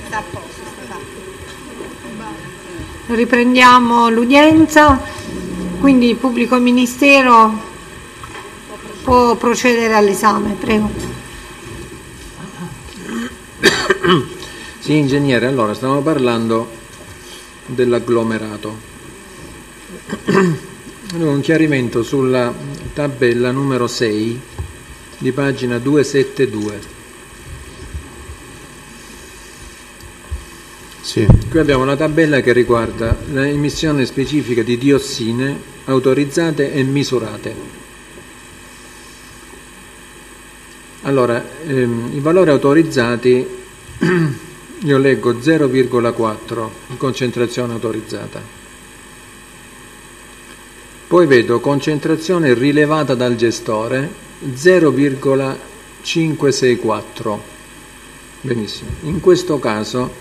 Riprendiamo l'udienza, quindi il pubblico ministero può procedere all'esame, prego. Sì, ingegnere, allora stiamo parlando dell'agglomerato. Un chiarimento sulla tabella numero 6 di pagina 272. Sì. Qui abbiamo una tabella che riguarda l'emissione specifica di diossine autorizzate e misurate. Allora, i valori autorizzati, io leggo 0,4 concentrazione autorizzata. Poi vedo concentrazione rilevata dal gestore 0,564. Benissimo. In questo caso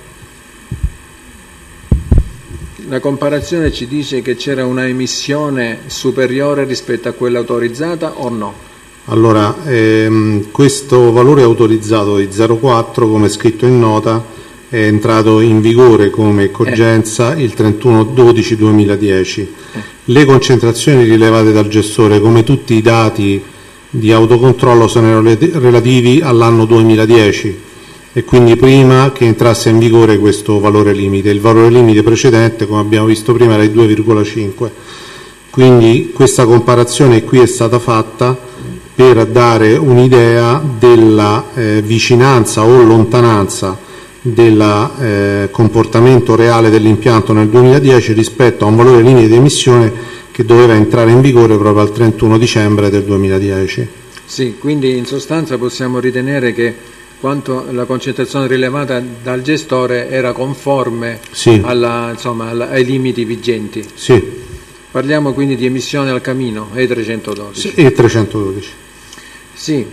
la comparazione ci dice che c'era una emissione superiore rispetto a quella autorizzata o no? Allora, questo valore autorizzato di 0,4, come scritto in nota, è entrato in vigore come cogenza il 31/12/2010. Le concentrazioni rilevate dal gestore, come tutti i dati di autocontrollo, sono relativi all'anno 2010 e quindi prima che entrasse in vigore questo valore limite. Il valore limite precedente, come abbiamo visto prima, era il 2,5. Quindi questa comparazione qui è stata fatta per dare un'idea della vicinanza o lontananza del comportamento reale dell'impianto nel 2010 rispetto a un valore limite di emissione che doveva entrare in vigore proprio al 31 dicembre del 2010. Sì, quindi in sostanza possiamo ritenere che quanto la concentrazione rilevata dal gestore era conforme sì. ai limiti vigenti. Sì. Parliamo quindi di emissione al camino E312. Sì, E312. Sì.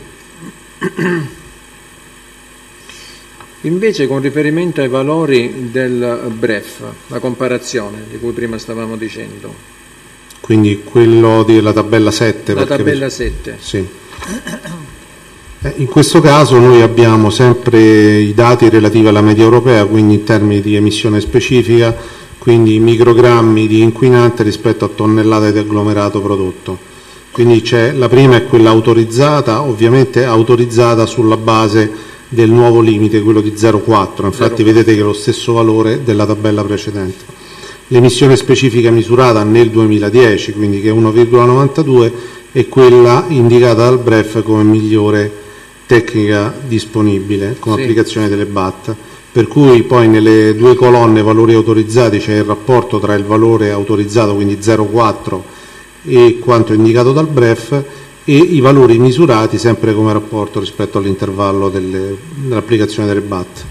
Invece con riferimento ai valori del BREF, la comparazione di cui prima stavamo dicendo. Quindi quello della tabella 7. La tabella 7. Sì. In questo caso noi abbiamo sempre i dati relativi alla media europea, quindi in termini di emissione specifica, quindi microgrammi di inquinante rispetto a tonnellate di agglomerato prodotto. Quindi la prima è quella autorizzata, ovviamente autorizzata sulla base del nuovo limite, quello di 0,4, infatti vedete che è lo stesso valore della tabella precedente. L'emissione specifica misurata nel 2010, quindi che è 1,92, è quella indicata dal BREF come migliore tecnica disponibile come applicazione delle BAT, per cui poi nelle due colonne valori autorizzati c'è il rapporto tra il valore autorizzato, quindi 0,4, e quanto indicato dal BREF, e i valori misurati sempre come rapporto rispetto all'intervallo dell'applicazione delle BAT.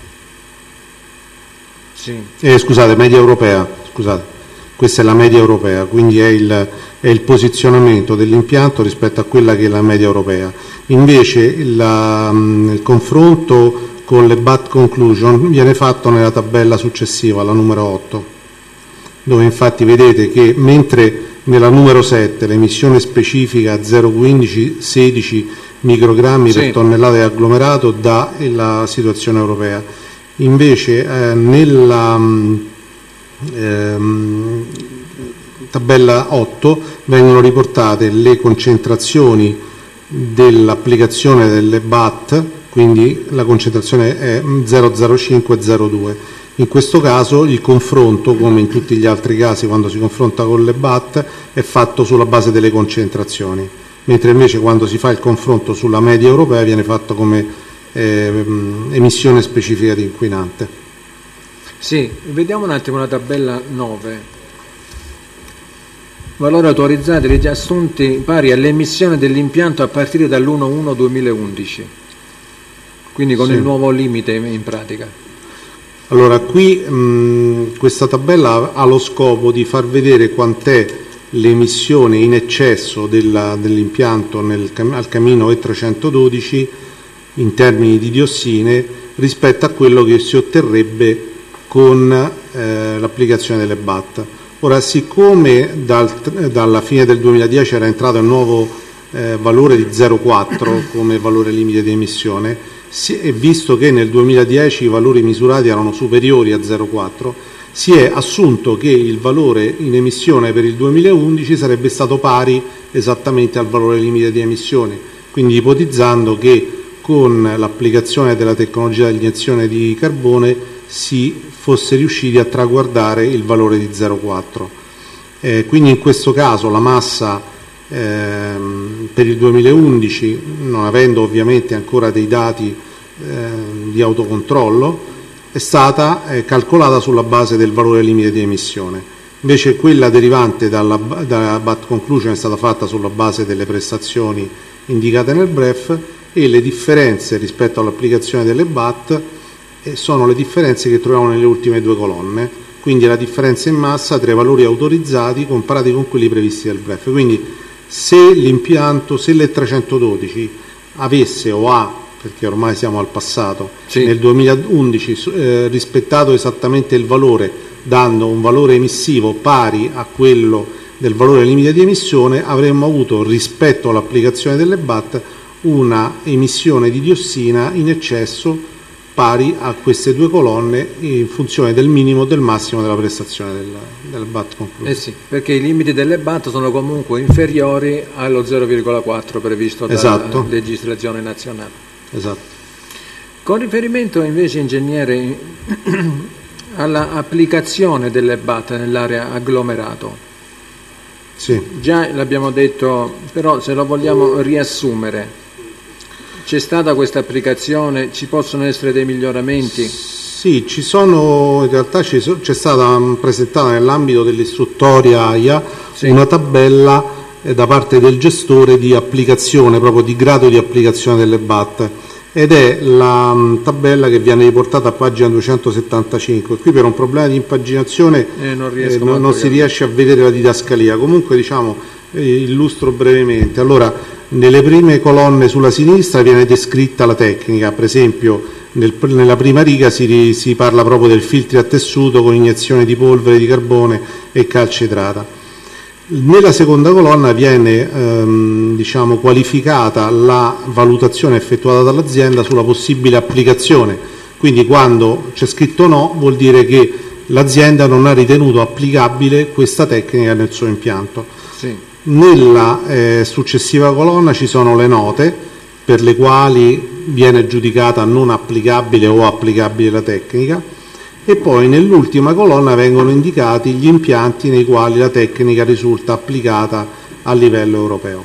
Sì. Scusate, media europea, scusate, questa è la media europea, quindi è il posizionamento dell'impianto rispetto a quella che è la media europea. Invece il confronto con le BAT conclusion viene fatto nella tabella successiva, la numero 8, dove infatti vedete che mentre nella numero 7 l'emissione specifica 0,15-16 microgrammi per tonnellata di agglomerato dà la situazione europea, invece nella tabella 8 vengono riportate le concentrazioni dell'applicazione delle BAT, quindi la concentrazione è 0,05 e 0,2. In questo caso il confronto, come in tutti gli altri casi quando si confronta con le BAT, è fatto sulla base delle concentrazioni, mentre invece quando si fa il confronto sulla media europea viene fatto come emissione specifica di inquinante. Sì, vediamo un attimo la tabella 9. Valori autorizzati riassunti pari all'emissione dell'impianto a partire dall'1/1/2011, quindi con il nuovo limite in pratica. Allora, qui questa tabella ha lo scopo di far vedere quant'è l'emissione in eccesso dell'impianto al camino E312 in termini di diossine rispetto a quello che si otterrebbe con l'applicazione delle BAT. Ora, siccome dalla fine del 2010 era entrato il nuovo valore di 0,4 come valore limite di emissione, e visto che nel 2010 i valori misurati erano superiori a 0,4, si è assunto che il valore in emissione per il 2011 sarebbe stato pari esattamente al valore limite di emissione, quindi ipotizzando che con l'applicazione della tecnologia di iniezione di carbone si fosse riusciti a traguardare il valore di 0,4. Quindi in questo caso la massa per il 2011, non avendo ovviamente ancora dei dati di autocontrollo, è stata calcolata sulla base del valore limite di emissione. Invece quella derivante dalla BAT conclusion è stata fatta sulla base delle prestazioni indicate nel BREF, e le differenze rispetto all'applicazione delle BAT sono le differenze che troviamo nelle ultime due colonne, quindi la differenza in massa tra i valori autorizzati comparati con quelli previsti dal BREF. Quindi se l'impianto, se l'E312 avesse o ha, perché ormai siamo al passato, sì, nel 2011 rispettato esattamente il valore, dando un valore emissivo pari a quello del valore limite di emissione, avremmo avuto rispetto all'applicazione delle BAT una emissione di diossina in eccesso pari a queste due colonne in funzione del minimo e del massimo della prestazione del BAT concluso. Sì, perché i limiti delle BAT sono comunque inferiori allo 0,4 previsto dalla legislazione nazionale. Esatto. Con riferimento invece, ingegnere, all'applicazione delle BAT nell'area agglomerato, sì, già l'abbiamo detto, però se lo vogliamo riassumere, c'è stata questa applicazione, ci possono essere dei miglioramenti? Sì, ci sono, in realtà c'è stata presentata nell'ambito dell'istruttoria AIA, sì, una tabella da parte del gestore di applicazione, proprio di grado di applicazione delle BAT, ed è la tabella che viene riportata a pagina 275. Qui per un problema di impaginazione non si riesce a vedere la didascalia, comunque diciamo illustro brevemente. Allora, nelle prime colonne sulla sinistra viene descritta la tecnica, per esempio nella prima riga si parla proprio del filtri a tessuto con iniezione di polvere di carbone e calcitrata. Nella seconda colonna viene qualificata la valutazione effettuata dall'azienda sulla possibile applicazione, quindi quando c'è scritto no vuol dire che l'azienda non ha ritenuto applicabile questa tecnica nel suo impianto. Sì. Nella successiva colonna ci sono le note per le quali viene giudicata non applicabile o applicabile la tecnica, e poi nell'ultima colonna vengono indicati gli impianti nei quali la tecnica risulta applicata a livello europeo.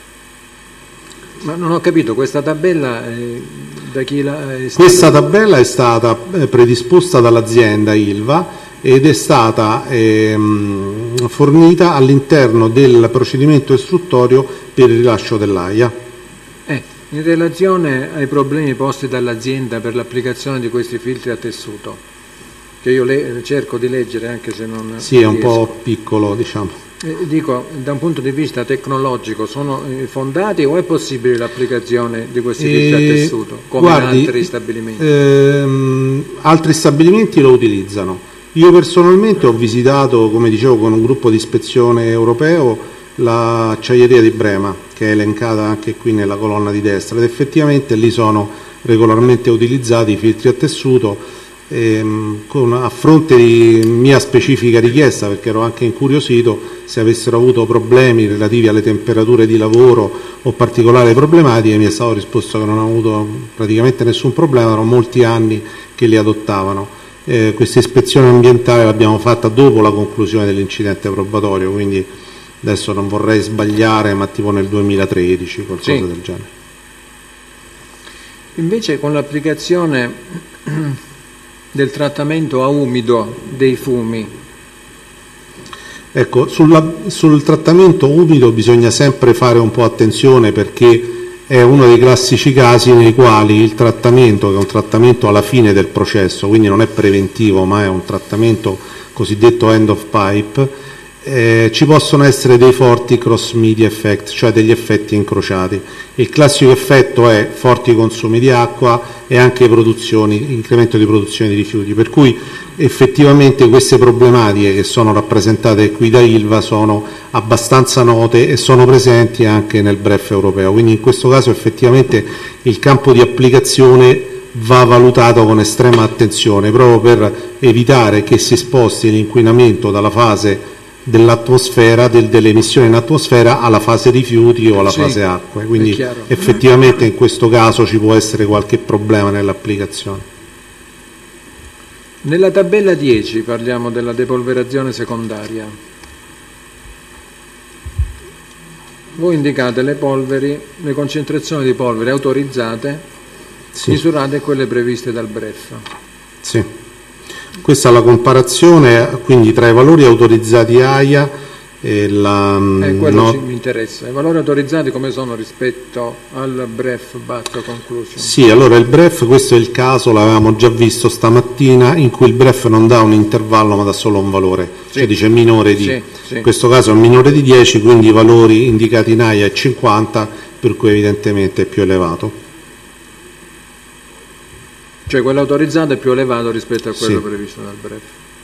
Ma non ho capito, questa tabella da chi è stata? Questa tabella è stata predisposta dall'azienda Ilva ed è stata fornita all'interno del procedimento istruttorio per il rilascio dell'AIA. In relazione ai problemi posti dall'azienda per l'applicazione di questi filtri a tessuto, che io cerco di leggere anche se non sì, è un po' piccolo, diciamo. Dico, da un punto di vista tecnologico, sono fondati o è possibile l'applicazione di questi filtri a tessuto, come in altri stabilimenti? Altri stabilimenti lo utilizzano. Io personalmente ho visitato, come dicevo, con un gruppo di ispezione europeo l'acciaieria di Brema, che è elencata anche qui nella colonna di destra, ed effettivamente lì sono regolarmente utilizzati i filtri a tessuto, a fronte di mia specifica richiesta, perché ero anche incuriosito se avessero avuto problemi relativi alle temperature di lavoro o particolari problematiche. Mi è stato risposto che non hanno avuto praticamente nessun problema, erano molti anni che li adottavano. Questa ispezione ambientale l'abbiamo fatta dopo la conclusione dell'incidente probatorio, quindi adesso non vorrei sbagliare, ma tipo nel 2013, qualcosa sì, del genere. Invece con l'applicazione del trattamento a umido dei fumi. Ecco, sul trattamento umido bisogna sempre fare un po' attenzione, perché è uno dei classici casi nei quali il trattamento, che è un trattamento alla fine del processo, quindi non è preventivo ma è un trattamento cosiddetto end of pipe, ci possono essere dei forti cross media effect, cioè degli effetti incrociati. Il classico effetto è forti consumi di acqua e anche incremento di produzione di rifiuti, per cui effettivamente queste problematiche che sono rappresentate qui da ILVA sono abbastanza note e sono presenti anche nel BREF europeo, quindi in questo caso effettivamente il campo di applicazione va valutato con estrema attenzione proprio per evitare che si sposti l'inquinamento dalla fase dell'atmosfera, delle emissioni in atmosfera alla fase rifiuti o alla fase acque, quindi effettivamente in questo caso ci può essere qualche problema nell'applicazione. Nella tabella 10 parliamo della depolverazione secondaria. Voi indicate le concentrazioni di polveri autorizzate, misurate e quelle previste dal BREF. Sì. Questa è la comparazione quindi tra i valori autorizzati AIA e quello mi interessa. I valori autorizzati come sono rispetto al BREF Batch Conclusion? Sì, allora il BREF, questo è il caso, l'avevamo già visto stamattina, in cui il BREF non dà un intervallo ma dà solo un valore, cioè dice minore di, in questo caso è minore di 10, quindi i valori indicati in AIA è 50, per cui evidentemente è più elevato. Cioè quello autorizzato è più elevato rispetto a quello previsto dal BREF.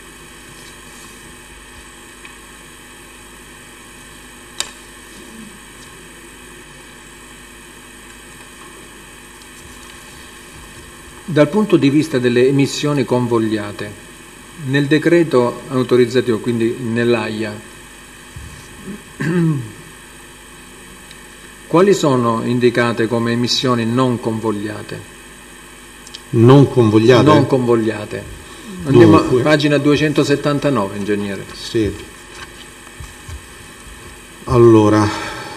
Dal punto di vista delle emissioni convogliate, nel decreto autorizzativo, quindi nell'AIA, quali sono indicate come emissioni non convogliate? Non convogliate? Non convogliate. Andiamo a pagina 279, ingegnere. Sì. Allora,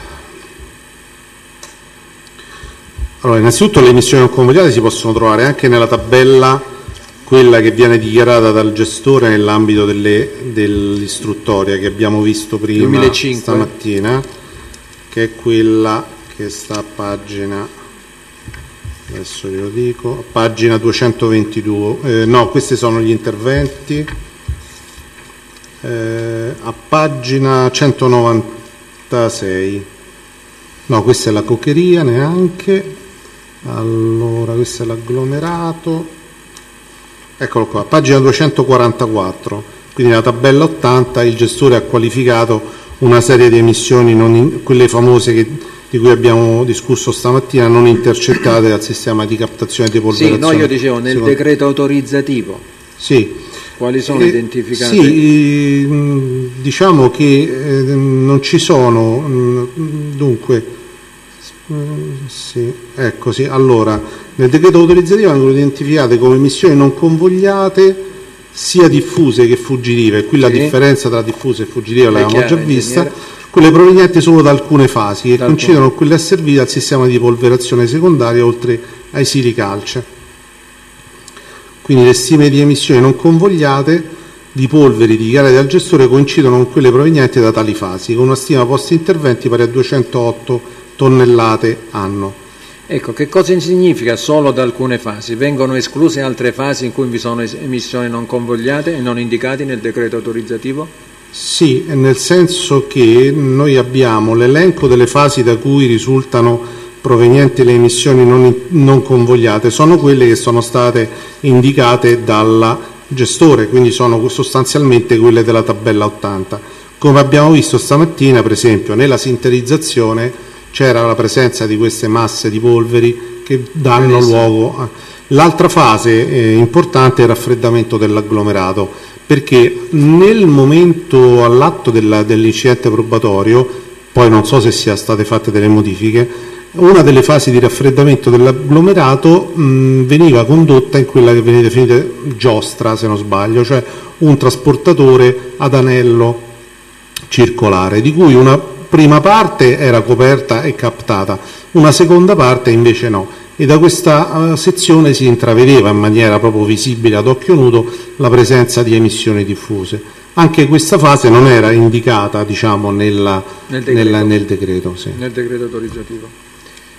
innanzitutto le emissioni non convogliate si possono trovare anche nella tabella, quella che viene dichiarata dal gestore nell'ambito dell'istruttoria che abbiamo visto prima 2005. Stamattina, che è quella che sta a pagina... Adesso glielo dico, pagina 222, no, questi sono gli interventi, a pagina 196, no, questa è la cocheria neanche, allora questo è l'agglomerato, eccolo qua, pagina 244, quindi la tabella 80 il gestore ha qualificato una serie di emissioni, quelle famose di cui abbiamo discusso stamattina, non intercettate dal sistema di captazione e depolverazione. Sì, no, io dicevo nel decreto autorizzativo. Sì. Quali sono identificate? Sì, diciamo che non ci sono, dunque, sì, ecco sì, allora, nel decreto autorizzativo vengono identificate come emissioni non convogliate sia diffuse che fuggitive, qui la differenza tra diffuse e fuggitive l'avevamo già vista, quelle provenienti solo da alcune fasi che coincidono con quelle asservite al sistema di polverazione secondaria oltre ai sili calce. Quindi le stime di emissioni non convogliate di polveri dichiarate dal gestore coincidono con quelle provenienti da tali fasi, con una stima post interventi pari a 208 tonnellate anno. Ecco, che cosa significa solo da alcune fasi? Vengono escluse altre fasi in cui vi sono emissioni non convogliate e non indicate nel decreto autorizzativo? Sì, nel senso che noi abbiamo l'elenco delle fasi da cui risultano provenienti le emissioni non convogliate, sono quelle che sono state indicate dal gestore, quindi sono sostanzialmente quelle della tabella 80. Come abbiamo visto stamattina, per esempio, nella sinterizzazione c'era la presenza di queste masse di polveri che danno luogo a... L'altra fase importante è il raffreddamento dell'agglomerato, perché nel momento all'atto dell'incidente probatorio, poi non so se sia state fatte delle modifiche, una delle fasi di raffreddamento dell'agglomerato veniva condotta in quella che viene definita giostra, se non sbaglio, cioè un trasportatore ad anello circolare, di cui una prima parte era coperta e captata, una seconda parte invece no. E da questa sezione si intravedeva in maniera proprio visibile ad occhio nudo la presenza di emissioni diffuse. Anche questa fase non era indicata, diciamo, nel decreto. Sì. Nel decreto autorizzativo.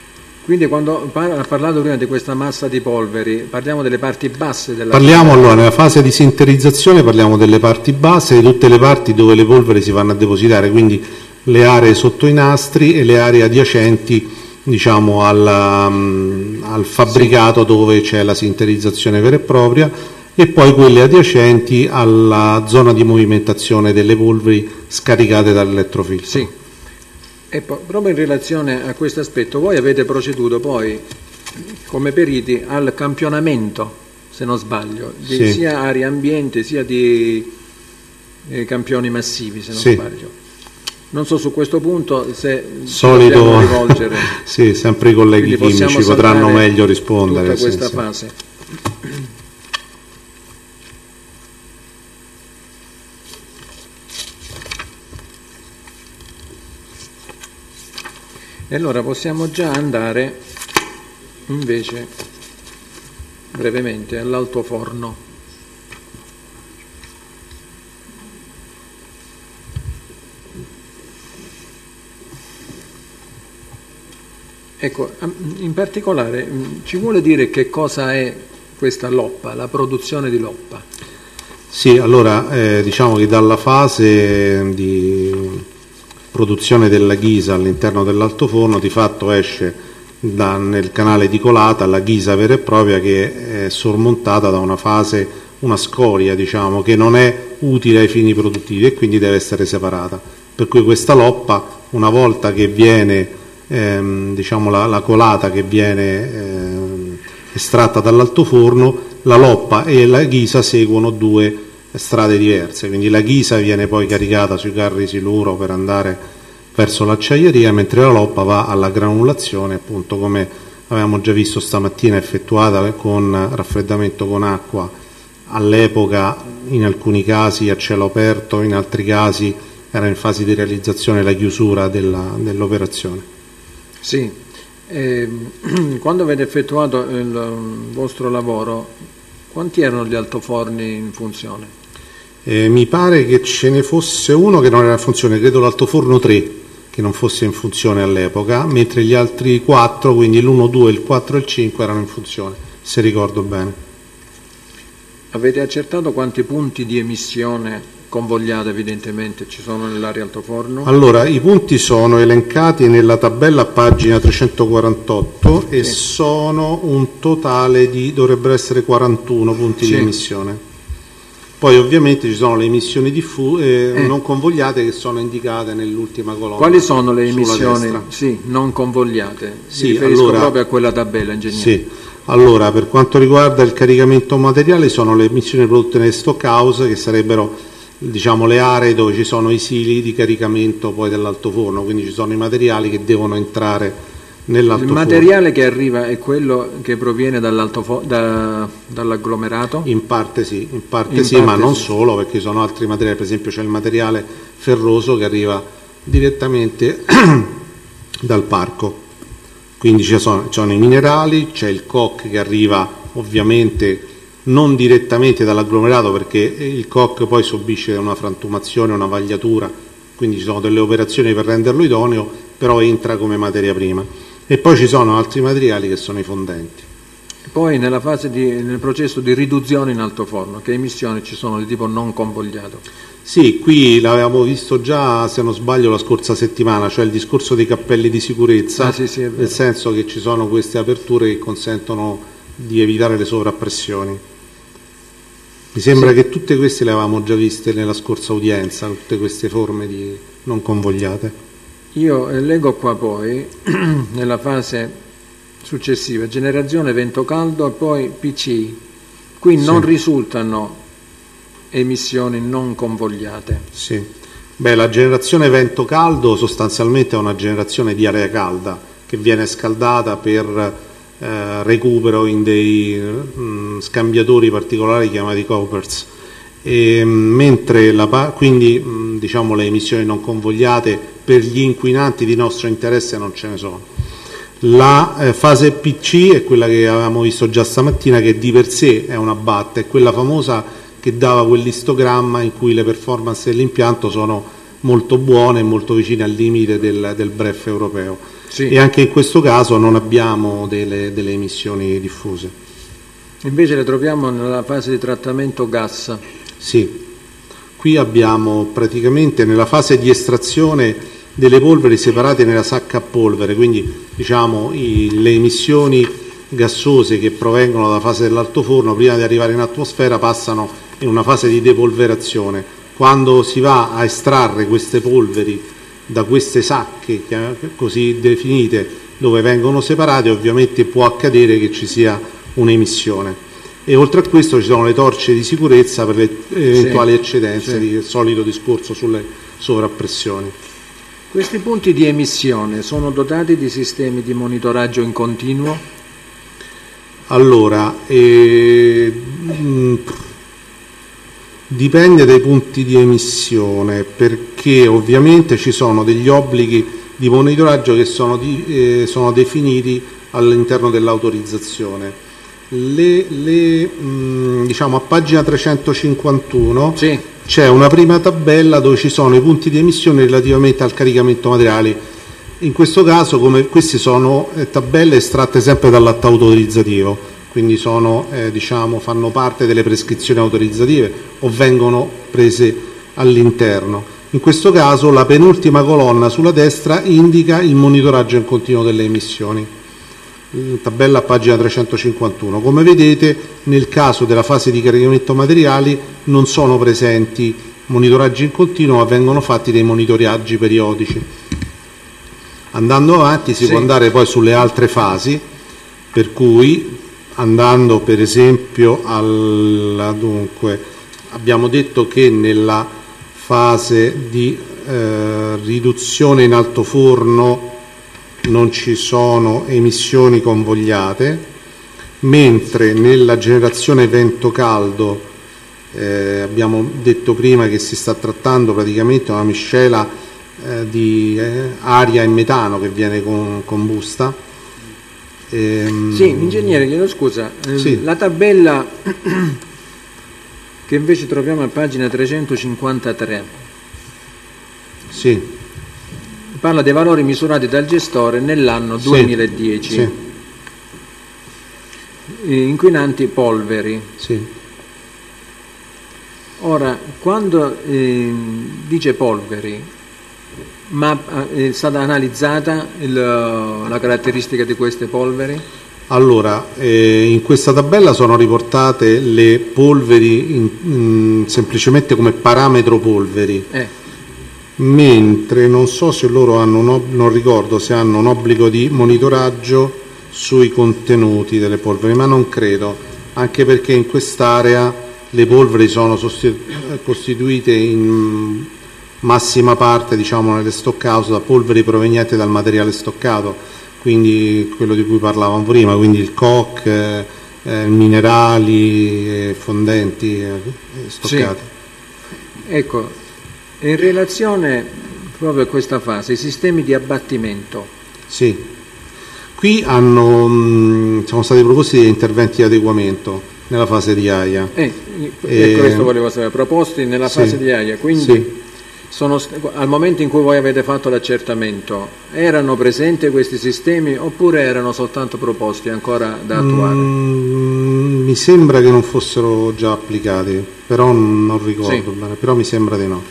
Quindi quando ha parlato prima di questa massa di polveri, parliamo delle parti basse della... Parliamo allora, nella fase di sinterizzazione parliamo delle parti basse, di tutte le parti dove le polveri si vanno a depositare, quindi le aree sotto i nastri e le aree adiacenti, diciamo, al fabbricato dove c'è la sinterizzazione vera e propria, e poi quelle adiacenti alla zona di movimentazione delle polveri scaricate dall'elettrofiltro. Sì. E poi, proprio in relazione a questo aspetto, voi avete proceduto poi come periti al campionamento, se non sbaglio, di sì, sia aree ambiente sia di campioni massivi, se non sì, sbaglio. Non so su questo punto se solito dobbiamo rivolgere. Sì, sempre i colleghi chimici potranno meglio rispondere. Tutta questa sì, fase. E allora possiamo già andare invece brevemente all'altoforno. Ecco, in particolare ci vuole dire che cosa è questa loppa, la produzione di loppa? Sì, allora diciamo che dalla fase di produzione della ghisa all'interno dell'altoforno di fatto esce nel canale di colata la ghisa vera e propria, che è sormontata da una fase, una scoria, diciamo, che non è utile ai fini produttivi e quindi deve essere separata, per cui questa loppa, una volta che viene diciamo la colata che viene estratta dall'altoforno, la loppa e la ghisa seguono due strade diverse, quindi la ghisa viene poi caricata sui carri siluro per andare verso l'acciaieria, mentre la loppa va alla granulazione, appunto come avevamo già visto stamattina, effettuata con raffreddamento con acqua, all'epoca in alcuni casi a cielo aperto, in altri casi era in fase di realizzazione la chiusura dell'operazione. Sì, quando avete effettuato il vostro lavoro, quanti erano gli altoforni in funzione? Mi pare che ce ne fosse uno che non era in funzione, credo l'altoforno 3 che non fosse in funzione all'epoca, mentre gli altri 4, quindi l'1, 2, il 4 e il 5 erano in funzione, se ricordo bene. Avete accertato quanti punti di emissione convogliata evidentemente ci sono nell'area altoforno? Allora, i punti sono elencati nella tabella a pagina 348 e sì, sono un totale di, dovrebbero essere 41 punti sì, di emissione. Poi ovviamente ci sono le emissioni non convogliate che sono indicate nell'ultima colonna. Quali sono le emissioni sì, non convogliate? Sì, mi riferisco proprio a quella tabella, ingegnere. Sì. Allora, per quanto riguarda il caricamento materiale, sono le emissioni prodotte nelle stockhouse, che sarebbero, diciamo, le aree dove ci sono i sili di caricamento poi dell'altoforno, quindi ci sono i materiali che devono entrare nell'altoforno. Il materiale che arriva è quello che proviene dall'agglomerato? In parte sì, ma non solo, perché ci sono altri materiali, per esempio c'è il materiale ferroso che arriva direttamente dal parco, quindi ci sono i minerali, c'è il coc che arriva ovviamente non direttamente dall'agglomerato, perché il coc poi subisce una frantumazione, una vagliatura, quindi ci sono delle operazioni per renderlo idoneo, però entra come materia prima. E poi ci sono altri materiali che sono i fondenti. Poi nel processo di riduzione in altoforno, che emissioni ci sono di tipo non convogliato? Sì, qui l'avevamo visto già, se non sbaglio, la scorsa settimana, cioè il discorso dei cappelli di sicurezza, sì, nel senso che ci sono queste aperture che consentono di evitare le sovrappressioni. Mi sembra che tutte queste le avevamo già viste nella scorsa udienza, tutte queste forme di non convogliate. Io leggo qua poi, nella fase successiva, generazione vento caldo e poi PC. Qui non risultano emissioni non convogliate. Sì. Beh, la generazione vento caldo sostanzialmente è una generazione di area calda che viene scaldata per recupero in dei scambiatori particolari chiamati coppers, mentre quindi diciamo le emissioni non convogliate per gli inquinanti di nostro interesse non ce ne sono. La fase PC è quella che avevamo visto già stamattina, che di per sé è una BAT, è quella famosa che dava quell'istogramma in cui le performance dell'impianto sono molto buone e molto vicine al limite del BREF europeo. Sì. E anche in questo caso non abbiamo delle emissioni diffuse. Invece le troviamo nella fase di trattamento gas. Sì, qui abbiamo praticamente nella fase di estrazione delle polveri separate nella sacca a polvere, quindi diciamo le emissioni gassose che provengono dalla fase dell'altoforno prima di arrivare in atmosfera passano in una fase di depolverazione. Quando si va a estrarre queste polveri da queste sacche così definite dove vengono separate, ovviamente può accadere che ci sia un'emissione. E oltre a questo ci sono le torce di sicurezza per le eventuali eccedenze, il solito discorso sulle sovrappressioni. Questi punti di emissione sono dotati di sistemi di monitoraggio in continuo? Allora, dipende dai punti di emissione, perché ovviamente ci sono degli obblighi di monitoraggio che sono definiti all'interno dell'autorizzazione. Diciamo a pagina 351 Sì. c'è una prima tabella dove ci sono i punti di emissione relativamente al caricamento materiali. In questo caso, come queste sono tabelle estratte sempre dall'atto autorizzativo, quindi fanno parte delle prescrizioni autorizzative o vengono prese all'interno. In questo caso la penultima colonna sulla destra indica il monitoraggio in continuo delle emissioni. Tabella a pagina 351. Come vedete, nel caso della fase di caricamento materiali non sono presenti monitoraggi in continuo, ma vengono fatti dei monitoraggi periodici. Andando avanti si può andare poi sulle altre fasi, per cui andando per esempio dunque abbiamo detto che nella fase di riduzione in altoforno non ci sono emissioni convogliate, mentre nella generazione vento caldo abbiamo detto prima che si sta trattando praticamente una miscela di aria e metano che viene combusta. Sì, ingegnere, chiedo scusa, Sì. la tabella che invece troviamo a pagina 353 Sì. parla dei valori misurati dal gestore nell'anno 2010. Sì. Inquinanti polveri. Sì. Ora, quando dice polveri, ma è stata analizzata la caratteristica di queste polveri? Allora, in questa tabella sono riportate le polveri semplicemente come parametro polveri. Mentre non so se loro hanno non ricordo se hanno un obbligo di monitoraggio sui contenuti delle polveri, ma non credo, anche perché in quest'area le polveri sono costituite in massima parte, diciamo, nelle stockhouse da polveri provenienti dal materiale stoccato, quindi quello di cui parlavamo prima, quindi il coke, minerali, fondenti stoccati. Sì. Ecco, in relazione proprio a questa fase, i sistemi di abbattimento. Sì, qui sono stati proposti degli interventi di adeguamento nella fase di AIA. Questo volevo sapere, proposti nella fase di AIA, quindi al momento in cui voi avete fatto l'accertamento, erano presenti questi sistemi oppure erano soltanto proposti ancora da attuare? Mi sembra che non fossero già applicati, però non ricordo bene, però mi sembra di no.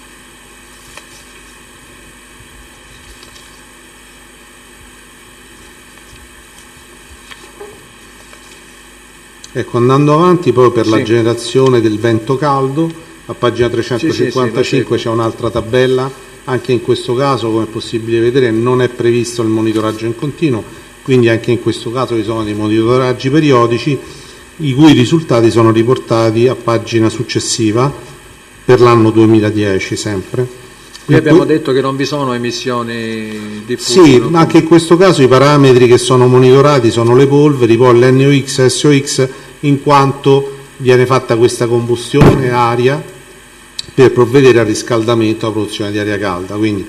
Ecco, andando avanti poi per la generazione del vento caldo, a pagina 355 c'è un'altra tabella, anche in questo caso, come è possibile vedere, non è previsto il monitoraggio in continuo, quindi anche in questo caso ci sono dei monitoraggi periodici, i cui risultati sono riportati a pagina successiva per l'anno 2010 sempre. Qui abbiamo detto che non vi sono emissioni diffuse. Sì, ma anche in questo caso i parametri che sono monitorati sono le polveri, poi l'NOx e SOx, in quanto viene fatta questa combustione aria per provvedere al riscaldamento e alla produzione di aria calda. Quindi.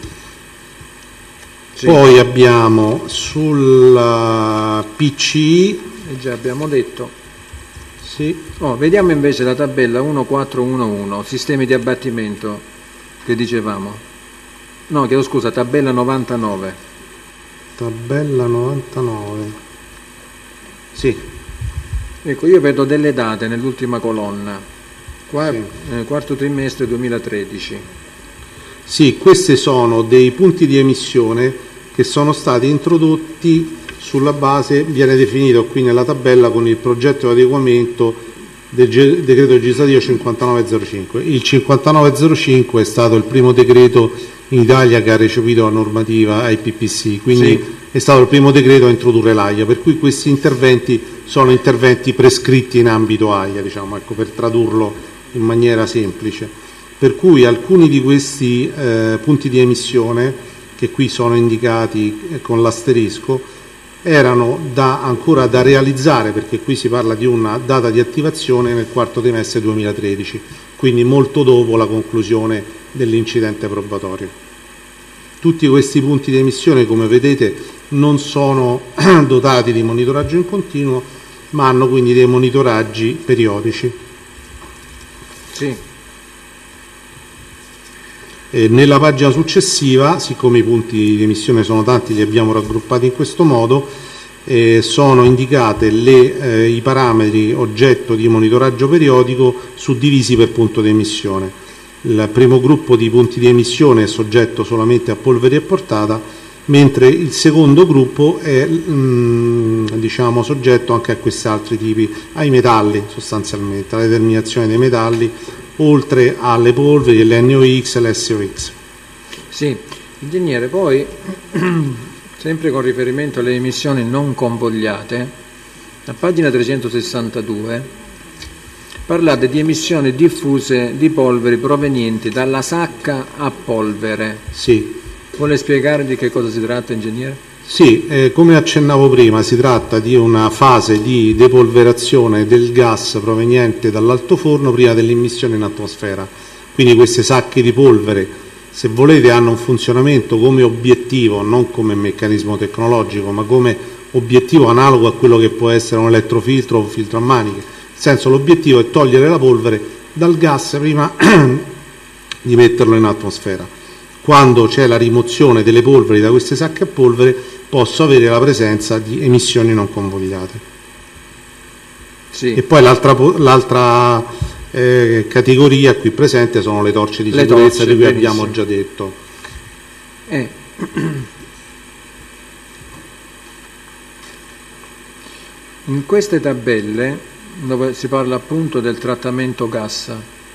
Poi abbiamo sul PCI, già abbiamo detto. Sì. Vediamo invece la tabella 1411, sistemi di abbattimento. che dicevamo. No, chiedo scusa, tabella 99. Tabella 99. Sì. Ecco, io vedo delle date nell'ultima colonna. Sì. Quarto trimestre 2013. Sì, questi sono dei punti di emissione che sono stati introdotti sulla base, viene definito qui nella tabella con il progetto di adeguamento del decreto legislativo 5905. Il 5905 è stato il primo decreto in Italia che ha recepito la normativa IPPC, quindi sì, è stato il primo decreto a introdurre l'AIA, per cui questi interventi sono interventi prescritti in ambito AIA, diciamo, ecco, per tradurlo in maniera semplice. Per cui alcuni di questi punti di emissione, che qui sono indicati con l'asterisco, erano ancora da realizzare, perché qui si parla di una data di attivazione nel quarto trimestre 2013, quindi molto dopo la conclusione dell'incidente probatorio. Tutti questi punti di emissione, come vedete, non sono dotati di monitoraggio in continuo, ma hanno quindi dei monitoraggi periodici. Sì. Nella pagina successiva, siccome i punti di emissione sono tanti, li abbiamo raggruppati in questo modo, sono indicate i parametri oggetto di monitoraggio periodico suddivisi per punto di emissione. Il primo gruppo di punti di emissione è soggetto solamente a polveri e portata, mentre il secondo gruppo è diciamo, soggetto anche a questi altri tipi, ai metalli sostanzialmente, alla determinazione dei metalli, oltre alle polveri, le NOx e le SOx. Sì, ingegnere, poi sempre con riferimento alle emissioni non convogliate, a pagina 362 parlate di emissioni diffuse di polveri provenienti dalla sacca a polvere. Sì. Vuole spiegare di che cosa si tratta, ingegnere? Sì, come accennavo prima, si tratta di una fase di depolverazione del gas proveniente dall'altoforno prima dell'immissione in atmosfera. Quindi queste sacche di polvere, se volete, hanno un funzionamento come obiettivo, non come meccanismo tecnologico, ma come obiettivo analogo a quello che può essere un elettrofiltro o un filtro a maniche. Nel senso, l'obiettivo è togliere la polvere dal gas prima di metterlo in atmosfera. Quando c'è la rimozione delle polveri da queste sacche a polvere, posso avere la presenza di emissioni non convogliate. Sì. E poi l'altra categoria qui presente sono le torce di sicurezza, di cui abbiamo già detto. In queste tabelle, dove si parla appunto del trattamento gas,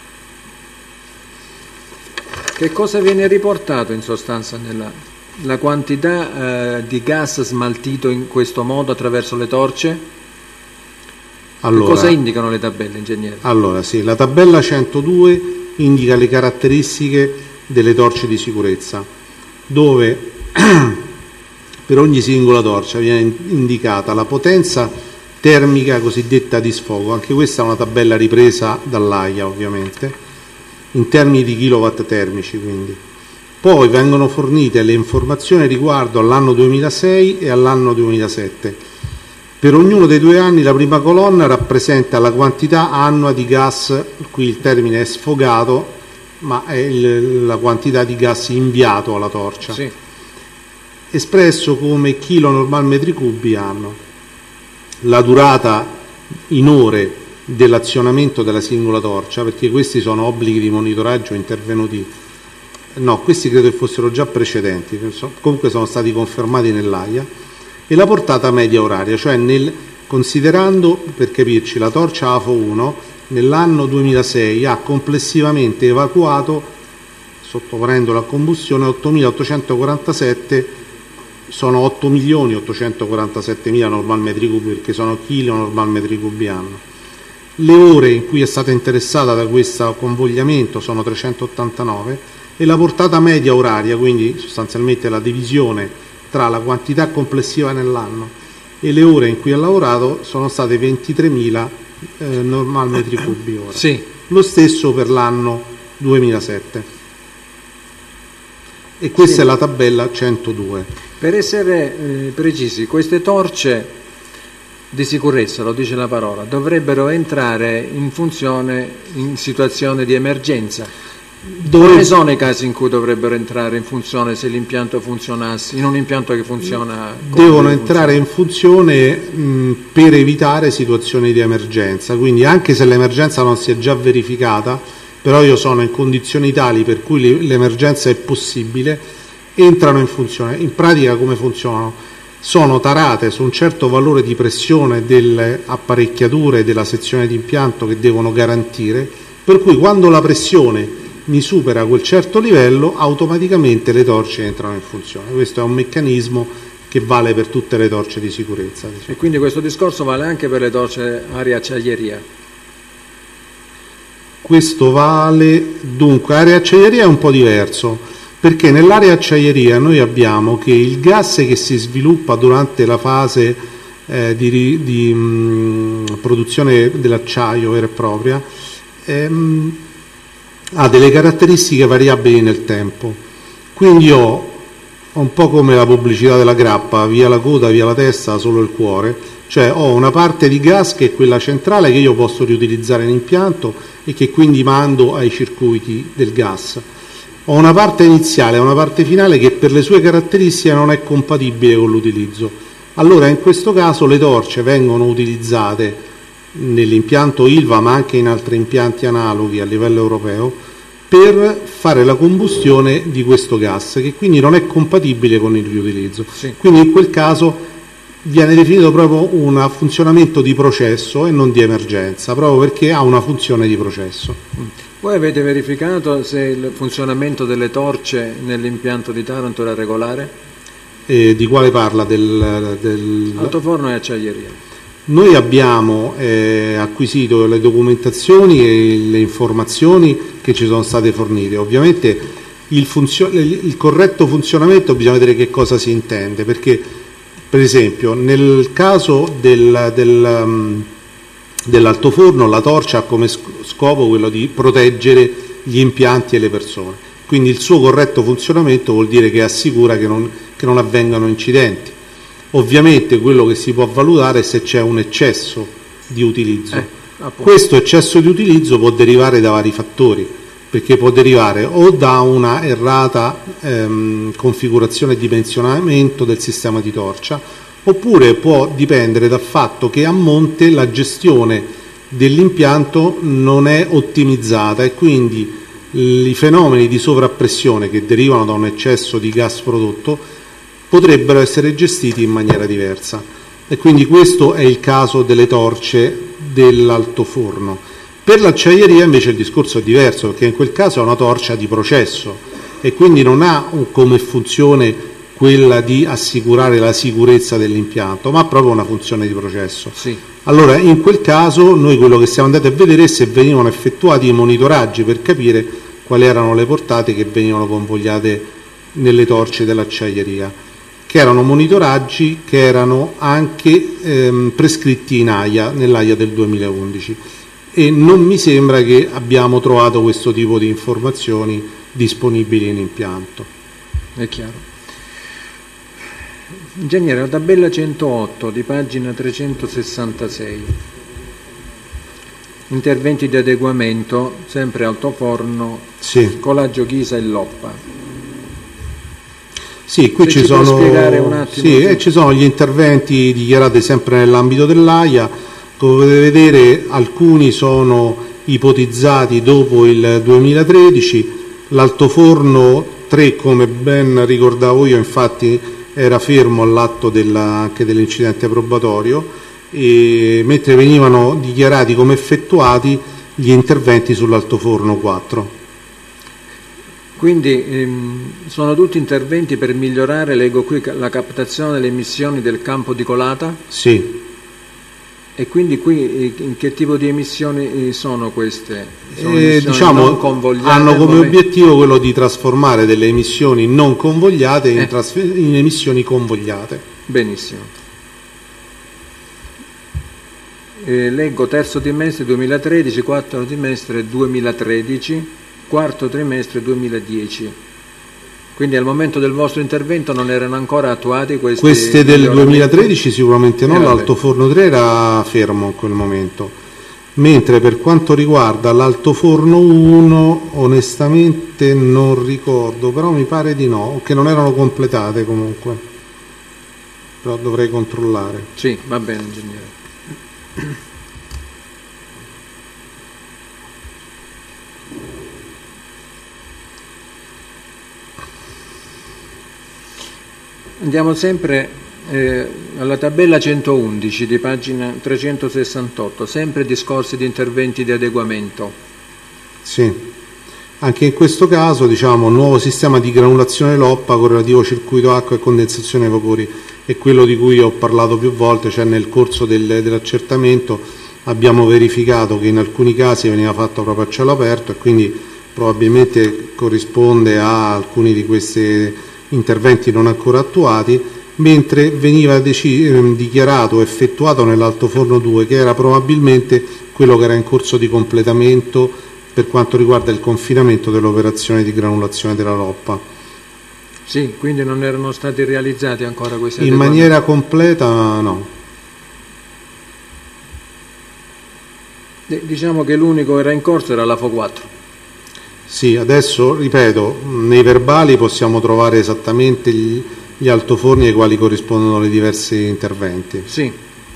che cosa viene riportato in sostanza la quantità di gas smaltito in questo modo attraverso le torce? Allora, che cosa indicano le tabelle, ingegnere? Allora, sì, la tabella 102 indica le caratteristiche delle torce di sicurezza, dove per ogni singola torcia viene indicata la potenza termica cosiddetta di sfogo. Anche questa è una tabella ripresa dall'AIA, ovviamente, in termini di kilowatt termici, quindi. Poi vengono fornite le informazioni riguardo all'anno 2006 e all'anno 2007. Per ognuno dei 2 anni la prima colonna rappresenta la quantità annua di gas, qui il termine è sfogato, ma è la quantità di gas inviato alla torcia, sì, espresso come chilo normalmetri cubi anno. La durata in ore dell'azionamento della singola torcia, perché questi sono obblighi di monitoraggio intervenuti, no, questi credo che fossero già precedenti, comunque sono stati confermati nell'AIA, e la portata media oraria, cioè considerando, per capirci, la torcia AFO 1 nell'anno 2006 ha complessivamente evacuato, sottoponendola a combustione, 8.847, sono 8.847.000 normalmetri cubi, perché sono chilo normalmetri cubi anno. Le ore in cui è stata interessata da questo convogliamento sono 389 e la portata media oraria, quindi sostanzialmente la divisione tra la quantità complessiva nell'anno e le ore in cui ha lavorato, sono state 23.000 normalmetri cubi ora. Sì. Lo stesso per l'anno 2007. E questa sì, è la tabella 102. Per essere precisi, queste torce di sicurezza, lo dice la parola, dovrebbero entrare in funzione in situazione di emergenza. Quali sono i casi in cui dovrebbero entrare in funzione se l'impianto funzionasse, in un impianto che funziona? Devono entrare in funzione per evitare situazioni di emergenza, quindi anche se l'emergenza non si è già verificata, però io sono in condizioni tali per cui l'emergenza è possibile, entrano in funzione. In pratica come funzionano? Sono tarate su un certo valore di pressione delle apparecchiature della sezione di impianto che devono garantire, per cui quando la pressione mi supera quel certo livello, automaticamente le torce entrano in funzione. Questo è un meccanismo che vale per tutte le torce di sicurezza. E quindi questo discorso vale anche per le torce area acciaieria? Questo vale, dunque, area acciaieria è un po' diverso, perché nell'area acciaieria noi abbiamo che il gas che si sviluppa durante la fase di produzione dell'acciaio vera e propria ha delle caratteristiche variabili nel tempo, quindi ho un po' come la pubblicità della grappa, via la coda, via la testa, solo il cuore, cioè ho una parte di gas che è quella centrale che io posso riutilizzare in impianto e che quindi mando ai circuiti del gas. Ho una parte iniziale e una parte finale che per le sue caratteristiche non è compatibile con l'utilizzo. Allora in questo caso le torce vengono utilizzate nell'impianto ILVA ma anche in altri impianti analoghi a livello europeo per fare la combustione di questo gas che quindi non è compatibile con il riutilizzo. Sì. Quindi in quel caso viene definito proprio un funzionamento di processo e non di emergenza, proprio perché ha una funzione di processo. Voi avete verificato se il funzionamento delle torce nell'impianto di Taranto era regolare? Di quale parla? Altoforno e acciaieria. Noi abbiamo acquisito le documentazioni e le informazioni che ci sono state fornite. Ovviamente il corretto funzionamento bisogna vedere che cosa si intende, perché per esempio nel caso dell'altoforno la torcia ha come scopo quello di proteggere gli impianti e le persone, quindi il suo corretto funzionamento vuol dire che assicura che non avvengano incidenti. Ovviamente quello che si può valutare è se c'è un eccesso di utilizzo. Questo eccesso di utilizzo può derivare da vari fattori, perché può derivare o da una errata configurazione e dimensionamento del sistema di torcia, oppure può dipendere dal fatto che a monte la gestione dell'impianto non è ottimizzata e quindi i fenomeni di sovrappressione che derivano da un eccesso di gas prodotto potrebbero essere gestiti in maniera diversa, e quindi questo è il caso delle torce dell'altoforno. Per l'acciaieria invece il discorso è diverso, perché in quel caso è una torcia di processo e quindi non ha come funzione quella di assicurare la sicurezza dell'impianto, ma ha proprio una funzione di processo. Sì. Allora in quel caso noi quello che siamo andati a vedere è se venivano effettuati i monitoraggi per capire quali erano le portate che venivano convogliate nelle torce dell'acciaieria, che erano monitoraggi che erano anche prescritti in AIA, nell'AIA del 2011, e non mi sembra che abbiamo trovato questo tipo di informazioni disponibili in impianto. È chiaro. Ingegnere, la tabella 108 di pagina 366, interventi di adeguamento, sempre altoforno, sì. Colaggio Ghisa e Loppa. Sì, qui ci sono, ci sono gli interventi dichiarati sempre nell'ambito dell'AIA. Come potete vedere, alcuni sono ipotizzati dopo il 2013, l'altoforno 3, come ben ricordavo io, infatti era fermo all'atto anche dell'incidente probatorio, mentre venivano dichiarati come effettuati gli interventi sull'altoforno 4. Quindi sono tutti interventi per migliorare, leggo qui, la captazione delle emissioni del campo di colata? Sì. E quindi qui in che tipo di emissioni sono queste? Sono emissioni non convogliate? Hanno come obiettivo quello di trasformare delle emissioni non convogliate in emissioni convogliate. Benissimo. Leggo terzo trimestre 2013, quarto trimestre 2013, quarto trimestre 2010. Quindi al momento del vostro intervento non erano ancora attuati queste del 2013? Sicuramente no, l'altoforno 3 era fermo in quel momento. mentre per quanto riguarda l'altoforno 1 onestamente non ricordo, però mi pare di no, che non erano completate comunque, però dovrei controllare. Sì, va bene ingegnere. Andiamo sempre alla tabella 111 di pagina 368, sempre discorsi di interventi di adeguamento. Sì, anche in questo caso nuovo sistema di granulazione LOPA con relativo circuito acqua e condensazione ai vapori, è quello di cui ho parlato più volte, cioè nel corso dell'accertamento abbiamo verificato che in alcuni casi veniva fatto proprio a cielo aperto e quindi probabilmente corrisponde a alcuni di questi interventi non ancora attuati, mentre veniva dichiarato effettuato nell'altoforno 2, che era probabilmente quello che era in corso di completamento per quanto riguarda il confinamento dell'operazione di granulazione della loppa. Sì, quindi non erano stati realizzati ancora questi in maniera completa no. Diciamo che l'unico che era in corso era l'AFO 4. Sì, adesso ripeto, nei verbali possiamo trovare esattamente gli altoforni ai quali corrispondono i diversi interventi. Sì.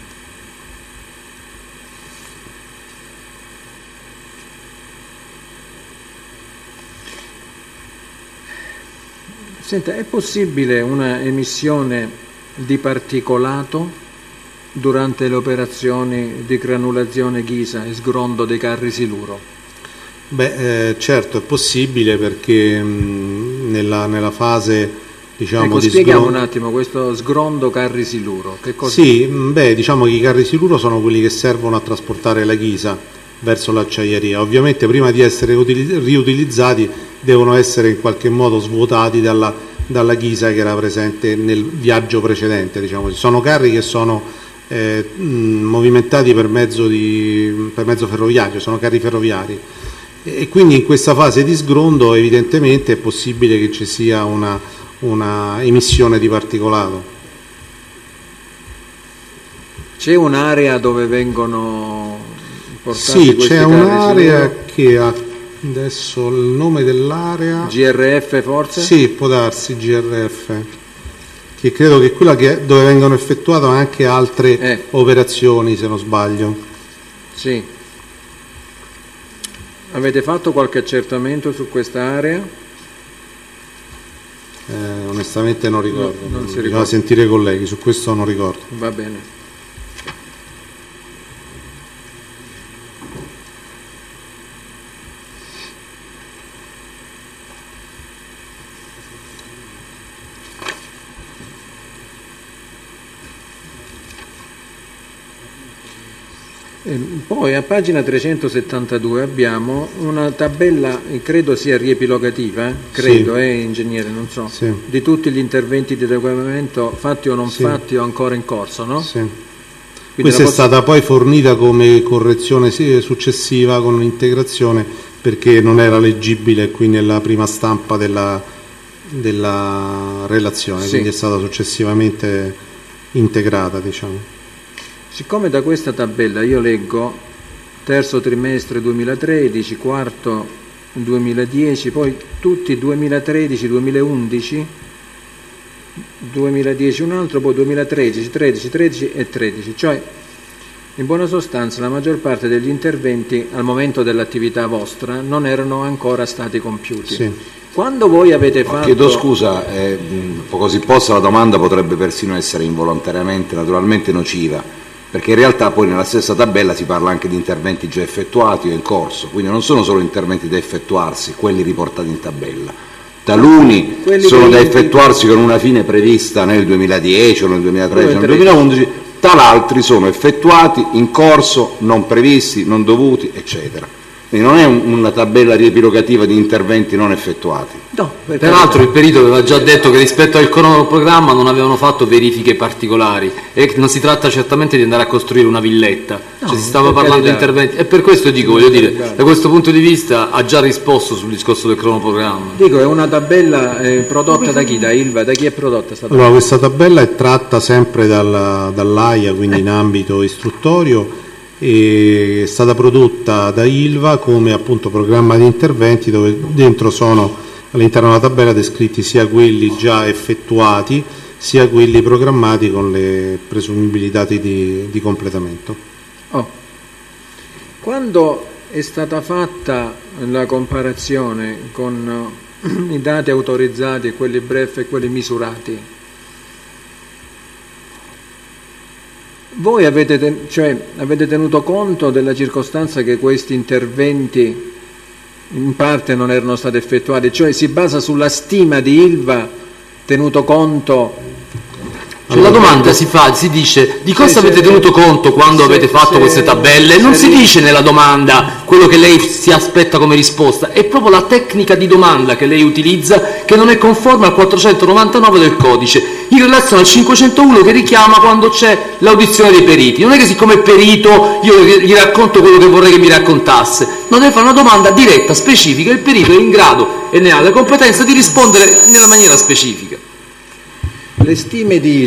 Senta, è possibile una emissione di particolato durante le operazioni di granulazione ghisa e sgrondo dei carri siluro? Beh, certo è possibile perché nella fase ecco, di spieghiamo un attimo questo sgrondo carri siluro. Che cosa? Sì, diciamo che i carri siluro sono quelli che servono a trasportare la ghisa verso l'acciaieria. Ovviamente prima di essere riutilizzati devono essere in qualche modo svuotati dalla ghisa che era presente nel viaggio precedente. Sono carri che sono movimentati per mezzo ferroviario, sono carri ferroviari. E quindi in questa fase di sgrondo evidentemente è possibile che ci sia una emissione di particolato. C'è un'area dove vengono portati sì, questi c'è carri un'area siluro? che ha adesso il nome dell'area GRF forse? Sì, può darsi GRF, che credo che è quella dove vengono effettuate anche altre operazioni, se non sbaglio. Sì. Avete fatto qualche accertamento su questa area? Onestamente non ricordo, non si bisogna ricorda. sentire i colleghi, su questo non ricordo. Va bene. Poi a pagina 372 abbiamo una tabella, credo sia riepilogativa, credo, sì. Ingegnere, non so, sì. di tutti gli interventi di adeguamento fatti o non sì. fatti o ancora in corso, no? Sì. Questa è stata poi fornita come correzione successiva con un'integrazione perché non era leggibile qui nella prima stampa della relazione, sì. Quindi è stata successivamente integrata, diciamo. Siccome da questa tabella io leggo terzo trimestre 2013, quarto 2010, poi tutti 2013, 2011, 2010 un altro, poi 2013, 13 e 13, cioè in buona sostanza la maggior parte degli interventi al momento dell'attività vostra non erano ancora stati compiuti. Sì. Quando voi avete fatto... Chiedo scusa, così posta la domanda potrebbe persino essere involontariamente, naturalmente nociva, perché in realtà poi nella stessa tabella si parla anche di interventi già effettuati o in corso, quindi non sono solo interventi da effettuarsi, quelli riportati in tabella. Taluni sono da effettuarsi con una fine prevista nel 2010 o nel 2013 o nel 2011, tal'altri sono effettuati, in corso, non previsti, non dovuti, eccetera. Quindi non è una tabella riepilogativa di interventi non effettuati. No, peraltro il perito aveva già detto che rispetto al cronoprogramma non avevano fatto verifiche particolari e non si tratta certamente di andare a costruire una villetta, si stava parlando di interventi e per questo dico, voglio dire, da questo punto di vista ha già risposto sul discorso del cronoprogramma. Dico, è una tabella prodotta da chi? Da Ilva? Da chi è prodotta questa tabella? Allora, questa tabella è tratta sempre dall'AIA, quindi in ambito istruttorio, e è stata prodotta da ILVA come appunto programma di interventi, dove dentro sono all'interno della tabella descritti sia quelli già effettuati sia quelli programmati con le presumibili date di completamento. Quando è stata fatta la comparazione con i dati autorizzati, quelli BREF e quelli misurati, voi avete tenuto conto della circostanza che questi interventi in parte non erano stati effettuati, cioè si basa sulla stima di ILVA tenuto conto? La domanda si dice di cosa avete tenuto conto quando avete fatto queste tabelle? Non si dice nella domanda quello che lei si aspetta come risposta, è proprio la tecnica di domanda che lei utilizza che non è conforme al 499 del codice, in relazione al 501 che richiama quando c'è l'audizione dei periti. Non è che siccome è perito io gli racconto quello che vorrei che mi raccontasse, non deve fare una domanda diretta, specifica, il perito è in grado e ne ha la competenza di rispondere nella maniera specifica. Le stime di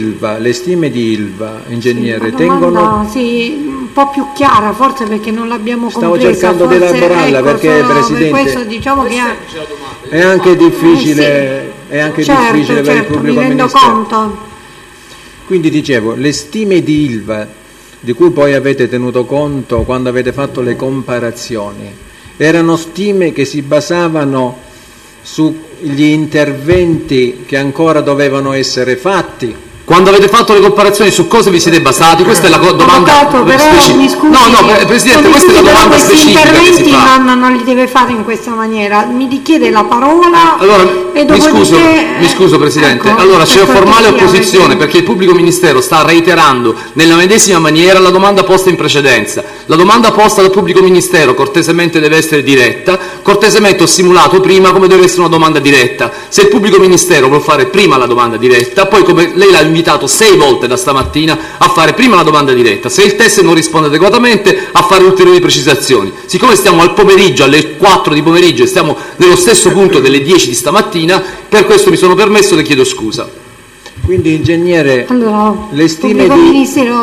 ILVA, ingegnere, sì, tengono... Sì, un po' più chiara, forse perché non l'abbiamo compresa. Stavo cercando di elaborarla, perché Presidente, per questo diciamo che è anche difficile, difficile per il pubblico mi rendo ministero. Conto. Quindi dicevo, le stime di ILVA, di cui poi avete tenuto conto quando avete fatto le comparazioni, erano stime che si basavano sugli interventi che ancora dovevano essere fatti. Quando avete fatto le comparazioni, su cosa vi siete basati? Questa è la domanda specifica. No, Presidente, questa è la domanda specifica che si fa. Non li deve fare in questa maniera. Mi richiede la parola. Allora, e mi scuso Presidente. Ecco, allora c'è formale opposizione perché il pubblico ministero sta reiterando nella medesima maniera la domanda posta in precedenza. La domanda posta dal pubblico ministero cortesemente deve essere diretta, cortesemente ho simulato prima come deve essere una domanda diretta. Se il pubblico ministero vuol fare prima la domanda diretta, poi come lei l'ha invitato 6 volte da stamattina a fare prima la domanda diretta, se il test non risponde adeguatamente a fare ulteriori precisazioni. Siccome stiamo al pomeriggio, alle 4 di pomeriggio, e stiamo nello stesso punto delle 10 di stamattina, per questo mi sono permesso, le chiedo scusa. Quindi ingegnere, allora, le stime pubblico di... ministero,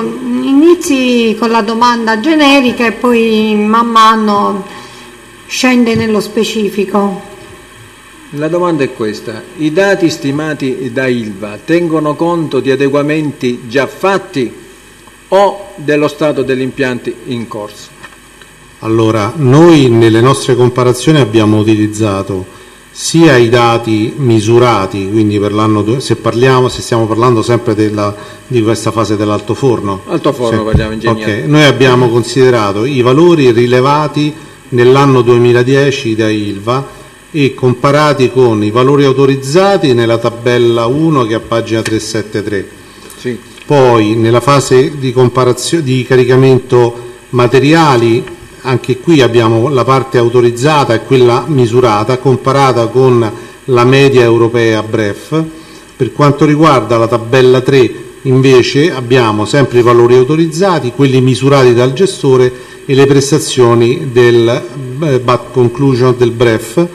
inizi con la domanda generica e poi man mano scende nello specifico. La domanda è questa: i dati stimati da ILVA tengono conto di adeguamenti già fatti o dello stato degli impianti in corso? Allora, noi nelle nostre comparazioni abbiamo utilizzato sia i dati misurati, quindi per l'anno, se stiamo parlando sempre di questa fase dell'altoforno. Altoforno, sì. parliamo, ingegnere. Ok, noi abbiamo considerato i valori rilevati nell'anno 2010 da ILVA e comparati con i valori autorizzati nella tabella 1 che è a pagina 373. Sì. Poi nella fase di comparazione di caricamento materiali, anche qui abbiamo la parte autorizzata e quella misurata comparata con la media europea BREF. Per quanto riguarda la tabella 3 invece abbiamo sempre i valori autorizzati, quelli misurati dal gestore e le prestazioni del BAT conclusion del BREF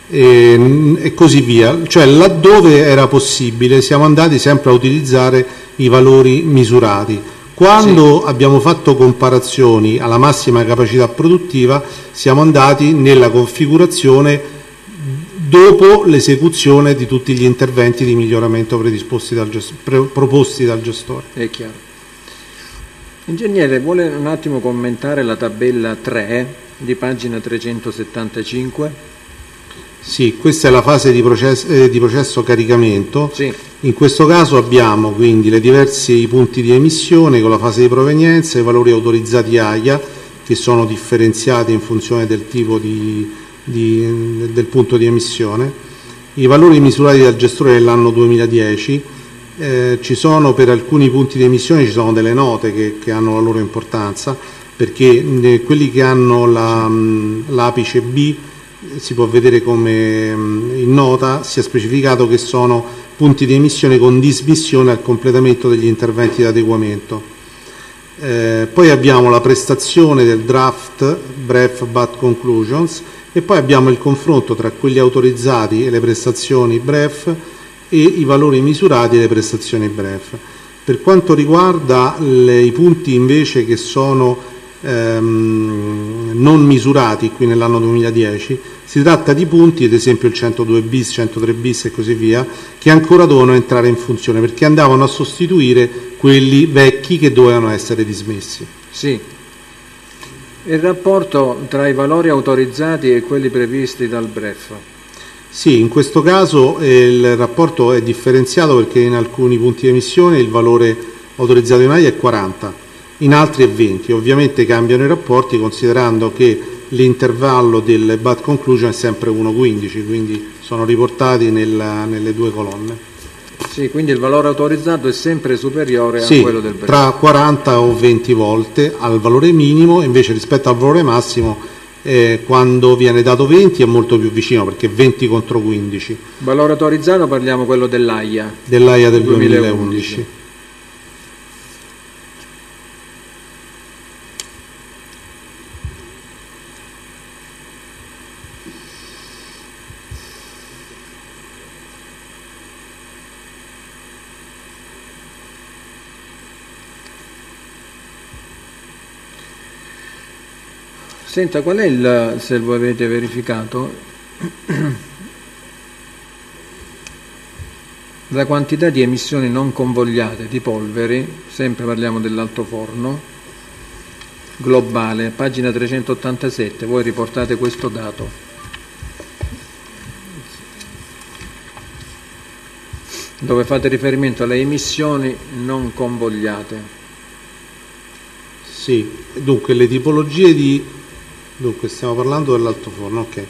e così via, cioè laddove era possibile siamo andati sempre a utilizzare i valori misurati. Quando abbiamo fatto comparazioni alla massima capacità produttiva siamo andati nella configurazione dopo l'esecuzione di tutti gli interventi di miglioramento proposti dal gestore. È chiaro. Ingegnere, vuole un attimo commentare la tabella 3 di pagina 375? Sì, questa è la fase di processo caricamento. Sì. In questo caso abbiamo quindi i diversi punti di emissione con la fase di provenienza, i valori autorizzati AIA che sono differenziati in funzione del tipo del punto di emissione, i valori misurati dal gestore nell'anno 2010. Ci sono per alcuni punti di emissione ci sono delle note che hanno la loro importanza, perché quelli che hanno l'apice B si può vedere come in nota sia specificato che sono punti di emissione con dismissione al completamento degli interventi di adeguamento. Poi abbiamo la prestazione del draft BREF BAT Conclusions e poi abbiamo il confronto tra quelli autorizzati e le prestazioni BREF e i valori misurati e le prestazioni BREF. Per quanto riguarda i punti invece che sono non misurati qui nell'anno 2010. Si tratta di punti, ad esempio il 102 bis, 103 bis e così via, che ancora dovevano entrare in funzione perché andavano a sostituire quelli vecchi che dovevano essere dismessi. Sì. Il rapporto tra i valori autorizzati e quelli previsti dal BREF? Sì, in questo caso il rapporto è differenziato perché in alcuni punti di emissione il valore autorizzato in AIA è 40, in altri è 20. Ovviamente cambiano i rapporti considerando che l'intervallo del bad conclusion è sempre 1,15, quindi sono riportati nelle due colonne. Sì, quindi il valore autorizzato è sempre superiore a quello del BREF. Tra 40 o 20 volte al valore minimo, invece rispetto al valore massimo quando viene dato 20 è molto più vicino perché 20 contro 15. Valore autorizzato parliamo quello dell'AIA. Dell'AIA del 2011. Senta, qual è se voi avete verificato, la quantità di emissioni non convogliate di polveri, sempre parliamo dell'altoforno, globale, pagina 387, voi riportate questo dato. Dove fate riferimento alle emissioni non convogliate. Sì, dunque le tipologie Dunque stiamo parlando dell'altoforno, ok.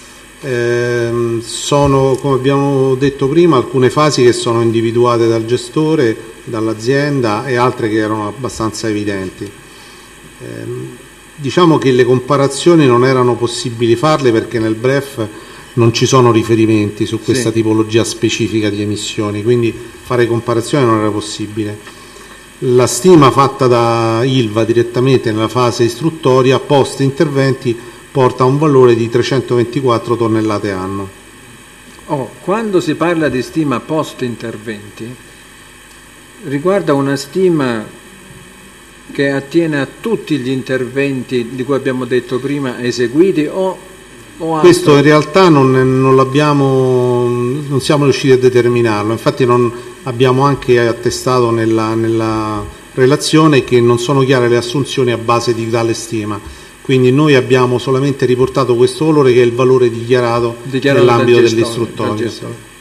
Sono, come abbiamo detto prima, alcune fasi che sono individuate dal gestore, dall'azienda e altre che erano abbastanza evidenti. Diciamo che le comparazioni non erano possibili farle perché nel BREF non ci sono riferimenti su questa tipologia specifica di emissioni, quindi fare comparazioni non era possibile. La stima fatta da ILVA direttamente nella fase istruttoria post interventi porta a un valore di 324 tonnellate anno. Quando si parla di stima post interventi riguarda una stima che attiene a tutti gli interventi di cui abbiamo detto prima eseguiti o questo in realtà non siamo riusciti a determinarlo, infatti abbiamo anche attestato nella relazione che non sono chiare le assunzioni a base di tale stima, quindi noi abbiamo solamente riportato questo valore che è il valore dichiarato nell'ambito dell'istruttoria.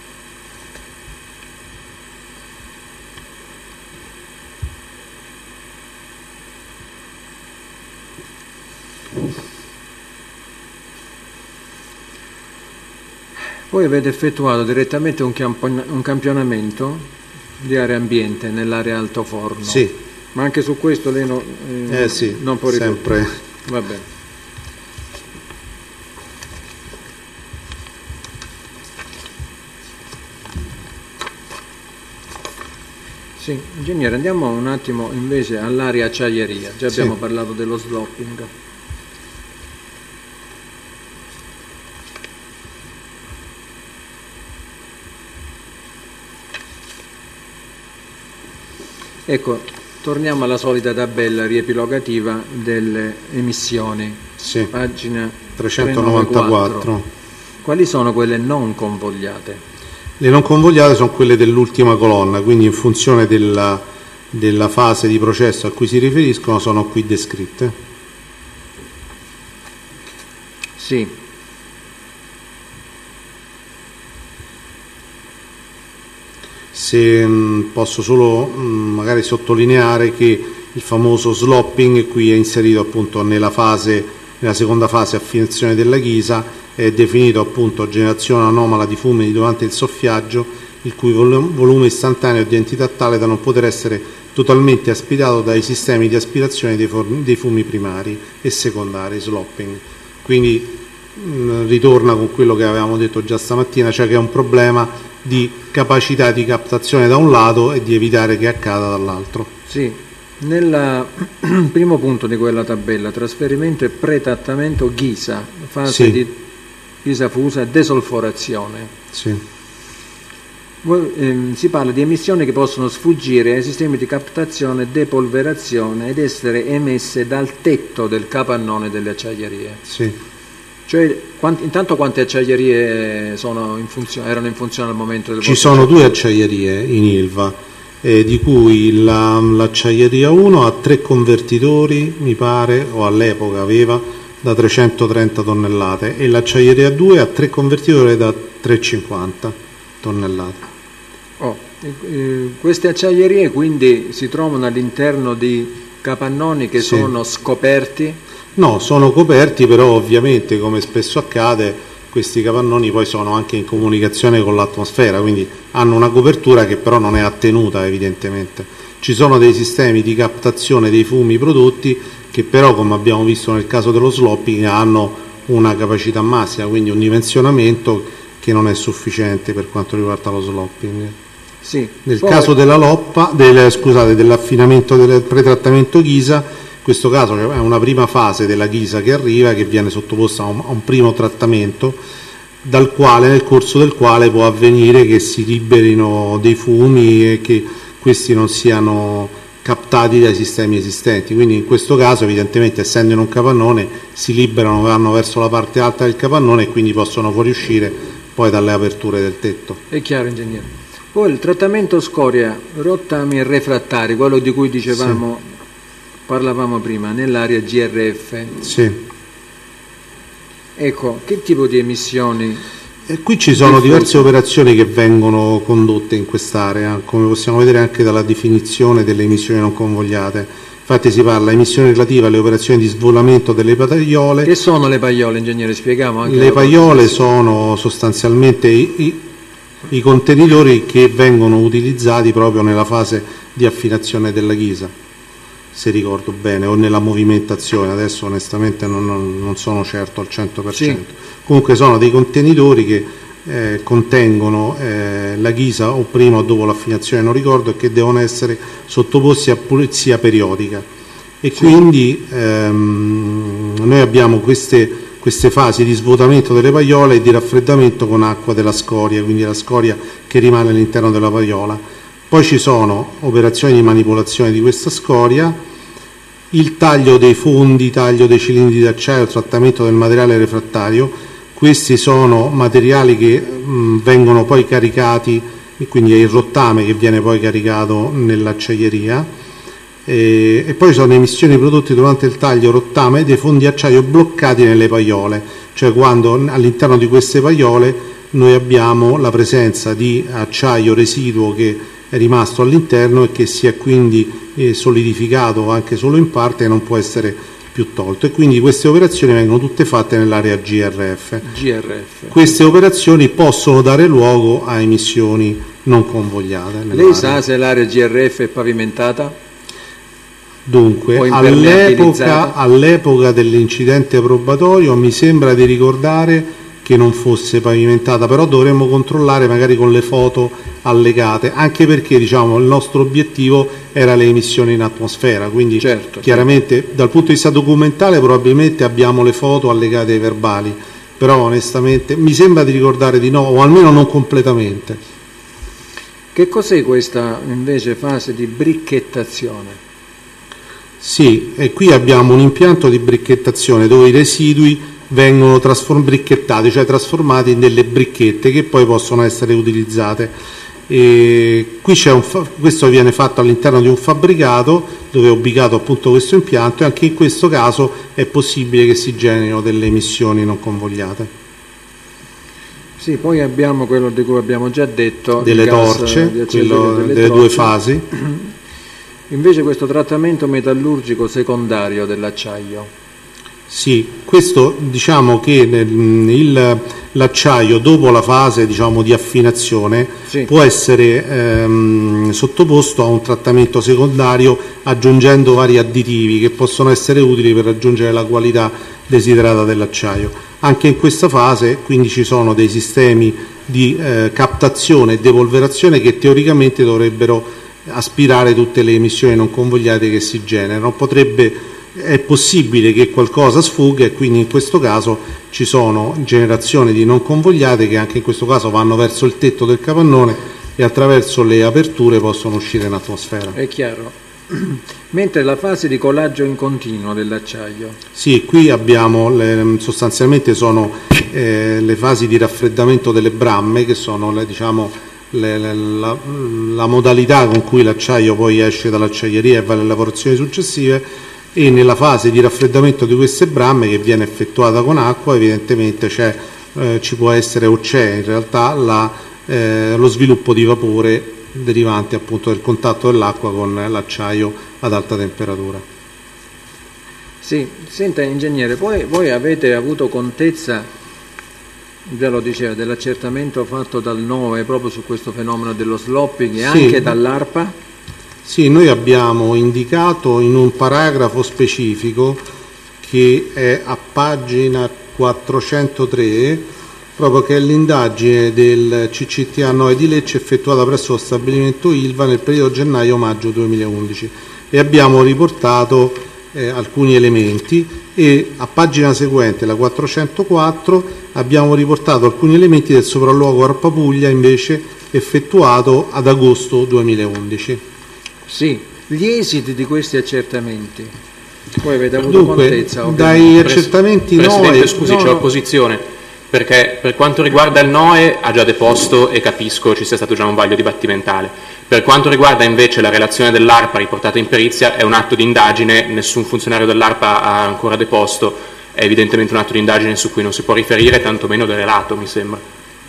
Voi avete effettuato direttamente un campionamento di area ambiente nell'area altoforno. Sì. Ma anche su questo lei non può rispondere. Sempre. Va bene. Sì, ingegnere, andiamo un attimo invece all'area acciaieria. Già abbiamo parlato dello slopping. Ecco, torniamo alla solita tabella riepilogativa delle emissioni, pagina 394. Quali sono quelle non convogliate? Le non convogliate sono quelle dell'ultima colonna, quindi in funzione della fase di processo a cui si riferiscono sono qui descritte. Sì. Se posso solo magari sottolineare che il famoso slopping qui è inserito appunto nella seconda fase affinazione della ghisa, è definito appunto generazione anomala di fumi durante il soffiaggio, il cui volume istantaneo è di entità tale da non poter essere totalmente aspirato dai sistemi di aspirazione dei fumi primari e secondari, slopping. Quindi ritorna con quello che avevamo detto già stamattina, cioè che è un problema di capacità di captazione da un lato e di evitare che accada dall'altro. Sì, nel primo punto di quella tabella, trasferimento e pretrattamento ghisa, fase di ghisa fusa e desolforazione. Sì. Si parla di emissioni che possono sfuggire ai sistemi di captazione e depolverazione ed essere emesse dal tetto del capannone delle acciaierie. Sì. Cioè, intanto quante acciaierie erano in funzione al momento del Ci sono 2 acciaierie in Ilva, di cui l'acciaieria 1 ha 3 convertitori, mi pare, o all'epoca aveva, da 330 tonnellate, e l'acciaieria 2 ha 3 convertitori da 350 tonnellate. Queste acciaierie quindi si trovano all'interno di capannoni che sono scoperti? No, sono coperti, però ovviamente, come spesso accade, questi capannoni poi sono anche in comunicazione con l'atmosfera, quindi hanno una copertura che però non è attenuta evidentemente. Ci sono dei sistemi di captazione dei fumi prodotti che però, come abbiamo visto nel caso dello slopping, hanno una capacità massima, quindi un dimensionamento che non è sufficiente per quanto riguarda lo slopping. Sì. Nel caso dell'affinamento del pretrattamento ghisa, in questo caso è una prima fase della ghisa che arriva, che viene sottoposta a un primo trattamento, nel corso del quale può avvenire che si liberino dei fumi e che questi non siano captati dai sistemi esistenti. Quindi in questo caso, evidentemente, essendo in un capannone, si liberano, vanno verso la parte alta del capannone e quindi possono fuoriuscire poi dalle aperture del tetto. È chiaro, ingegnere. Poi il trattamento scoria, rottami e refrattari, quello di cui parlavamo prima, nell'area GRF. Sì. Ecco, che tipo di emissioni? E qui ci sono diverse operazioni che vengono condotte in quest'area, come possiamo vedere anche dalla definizione delle emissioni non convogliate. Infatti si parla di emissioni relative alle operazioni di svolamento delle paiole. Che sono le paiole, ingegnere? Spieghiamo anche. Le paiole sono sostanzialmente i contenitori che vengono utilizzati proprio nella fase di affinazione della ghisa, se ricordo bene, o nella movimentazione. Adesso onestamente non sono certo al 100%. Sì. Comunque sono dei contenitori che contengono la ghisa o prima o dopo l'affinazione, non ricordo, e che devono essere sottoposti a pulizia periodica. E sì. Quindi noi abbiamo queste fasi di svuotamento delle paiole e di raffreddamento con acqua della scoria, quindi la scoria che rimane all'interno della paiola. Poi ci sono operazioni di manipolazione di questa scoria, il taglio dei fondi, taglio dei cilindri d'acciaio, trattamento del materiale refrattario. Questi sono materiali che vengono poi caricati, e quindi è il rottame che viene poi caricato nell'acciaieria, e poi ci sono emissioni prodotte durante il taglio rottame dei fondi acciaio bloccati nelle paiole, cioè quando all'interno di queste paiole noi abbiamo la presenza di acciaio residuo che è rimasto all'interno e che si è quindi solidificato anche solo in parte e non può essere più tolto, e quindi queste operazioni vengono tutte fatte nell'area GRF. Queste operazioni possono dare luogo a emissioni non convogliate. Lei sa se l'area GRF è pavimentata? Dunque, all'epoca dell'incidente probatorio mi sembra di ricordare che non fosse pavimentata, però dovremmo controllare magari con le foto allegate, anche perché il nostro obiettivo era le emissioni in atmosfera, quindi chiaramente dal punto di vista documentale probabilmente abbiamo le foto allegate ai verbali, però onestamente mi sembra di ricordare di no, o almeno non completamente. Che cos'è questa invece fase di bricchettazione? Sì, e qui abbiamo un impianto di bricchettazione dove i residui vengono bricchettati, cioè trasformati in delle bricchette che poi possono essere utilizzate. E qui questo viene fatto all'interno di un fabbricato dove è ubicato appunto questo impianto, e anche in questo caso è possibile che si generino delle emissioni non convogliate. Sì, poi abbiamo quello di cui abbiamo già detto, delle torce, delle 2 fasi. Invece questo trattamento metallurgico secondario dell'acciaio. Sì, questo diciamo che l'acciaio dopo la fase di affinazione può essere sottoposto a un trattamento secondario aggiungendo vari additivi che possono essere utili per raggiungere la qualità desiderata dell'acciaio. Anche in questa fase quindi ci sono dei sistemi di captazione e depolverazione che teoricamente dovrebbero aspirare tutte le emissioni non convogliate che si generano. È possibile che qualcosa sfugga, e quindi in questo caso ci sono generazioni di non convogliate che anche in questo caso vanno verso il tetto del capannone e attraverso le aperture possono uscire in atmosfera. È chiaro. Mentre la fase di colaggio in continuo dell'acciaio. Sì, qui abbiamo sostanzialmente sono le fasi di raffreddamento delle bramme, che sono la modalità con cui l'acciaio poi esce dall'acciaieria e va alle lavorazioni successive, e nella fase di raffreddamento di queste bramme, che viene effettuata con acqua, evidentemente ci può essere o c'è in realtà lo sviluppo di vapore derivante appunto del contatto dell'acqua con l'acciaio ad alta temperatura. Sì, senta ingegnere, poi voi avete avuto contezza, già lo diceva, dell'accertamento fatto dal NOE proprio su questo fenomeno dello slopping e sì, anche dall'ARPA? Sì, noi abbiamo indicato in un paragrafo specifico che è a pagina 403 proprio che è l'indagine del CCTA NOE di Lecce effettuata presso lo stabilimento Ilva nel periodo gennaio-maggio 2011, e abbiamo riportato alcuni elementi, e a pagina seguente, la 404, abbiamo riportato alcuni elementi del sopralluogo ARPA Puglia invece effettuato ad agosto 2011. Sì, gli esiti di questi accertamenti. Voi avete avuto contezza? Dai accertamenti Presidente, NOE... scusi, c'è opposizione. Perché per quanto riguarda il NOE ha già deposto, e capisco ci sia stato già un vaglio dibattimentale. Per quanto riguarda invece la relazione dell'ARPA riportata in perizia, è un atto di indagine, nessun funzionario dell'ARPA ha ancora deposto, è evidentemente un atto di indagine su cui non si può riferire, tantomeno del relato, mi sembra.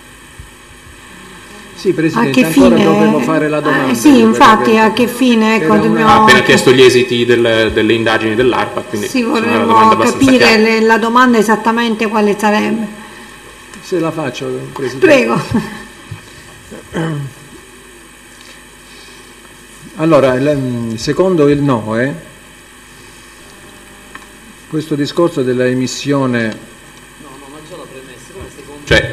Sì, Presidente, a che ancora fine? dovremmo fare la domanda. Sì, infatti, a che fine? Ecco, Ha appena chiesto gli esiti delle indagini dell'ARPA, quindi sì, una domanda vorremmo abbastanza capire chiara. la domanda esattamente quale sarebbe. Se la faccio, Presidente. Prego. Allora, secondo il NOE, questo discorso della emissione... Cioè,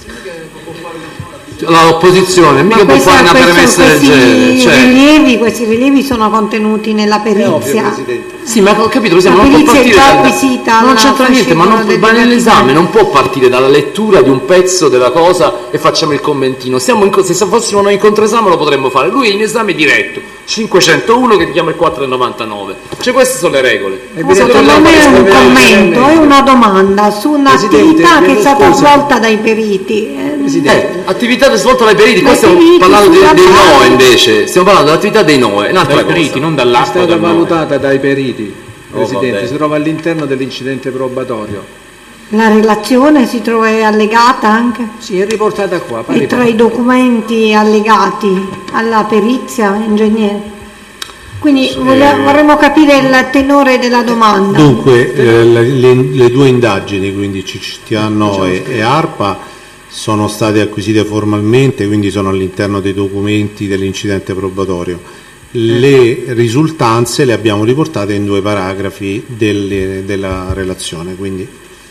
l'opposizione mica può fare una premessa del genere. Questi rilievi sono contenuti nella perizia. Sì, ma ho capito, La non può perizia è partire già acquisita. non c'entra niente, ma nell'esame non può partire dalla lettura di un pezzo della cosa e facciamo il commentino. Se fossimo noi in controesame lo potremmo fare. Lui è in esame diretto, 501 che richiama il 499. Cioè queste sono le regole. Secondo me è un commento, è una domanda su un'attività che è stata svolta dai periti. Attività svolta dai periti, qua stiamo parlando dei NOE invece, stiamo parlando dell'attività dei NOE, un'altra cosa. Periti, non è dall'acqua. stata valutata dai periti, Presidente, vabbè. si trova all'interno dell'incidente probatorio. La relazione si trova allegata anche? Sì, è riportata qua. E tra i documenti allegati alla perizia, ingegnere? Quindi vorremmo capire il tenore della domanda. Dunque, le due indagini, quindi CCTA NOE e ARPA, sono state acquisite formalmente, quindi sono all'interno dei documenti dell'incidente probatorio. Le risultanze le abbiamo riportate in due paragrafi della relazione, quindi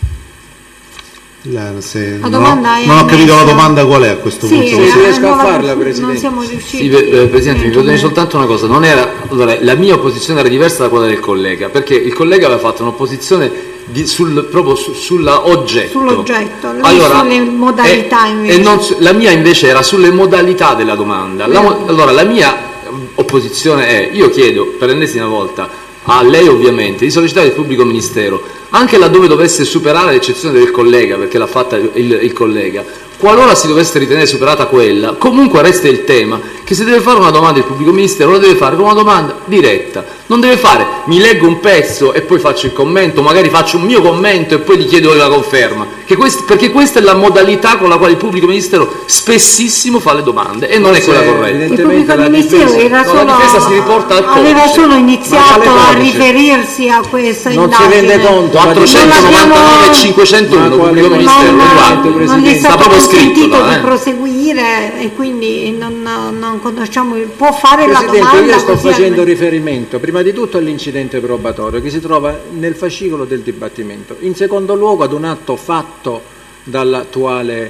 non ho capito la domanda qual è a questo punto. Se riesco a farla, Presidente. Non siamo riusciti. Sì, Presidente, mi perdoni soltanto una cosa, allora, la mia opposizione era diversa da quella del collega, perché il collega aveva fatto un'opposizione proprio sulla oggetto. Sull'oggetto, allora, sulle modalità invece. La mia invece era sulle modalità della domanda. Allora, la mia opposizione è, io chiedo per l'ennesima volta a lei ovviamente di sollecitare il pubblico ministero, anche laddove dovesse superare l'eccezione del collega, perché l'ha fatta il collega, qualora si dovesse ritenere superata quella, comunque resta il tema che se deve fare una domanda il pubblico ministero la deve fare con una domanda diretta, non deve fare mi leggo un pezzo e poi faccio il commento, magari faccio un mio commento e poi gli chiedo la conferma, perché questa è la modalità con la quale il pubblico ministero spessissimo fa le domande e non è quella corretta. Il pubblico ministero aveva solo iniziato a riferirsi a questa non indagine. Si rende conto 499 e 501 pubblico ministero non gli è stato proprio consentito scritto di proseguire e quindi non conosciamo, può fare la Presidente, domanda. io sto facendo riferimento prima di tutto all'incidente probatorio che si trova nel fascicolo del dibattimento, in secondo luogo ad un atto fatto dall'attuale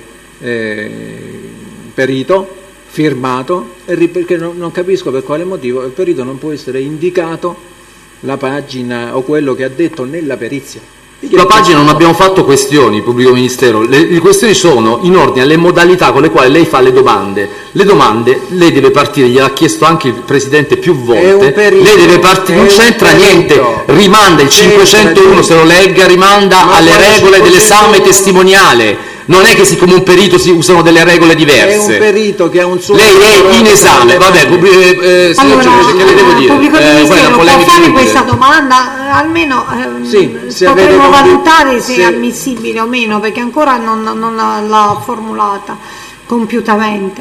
perito, firmato, perché non capisco per quale motivo il perito non può essere indicato la pagina o quello che ha detto nella perizia. Sulla pagina non abbiamo fatto questioni, pubblico ministero, le questioni sono in ordine alle modalità con le quali lei fa le domande. Le domande lei deve partire, gliel'ha chiesto anche il Presidente più volte, lei deve partire, non c'entra niente, rimanda il 501, se lo legga, rimanda alle regole dell'esame testimoniale. Non è che siccome un perito si usano delle regole diverse. È un perito che ha un suo... Lei è in esame, vabbè, signor Giudice, che le devo dire? Pubblico ministero può fare questa domanda, almeno potremmo valutare se è ammissibile o meno, perché ancora non l'ha formulata compiutamente.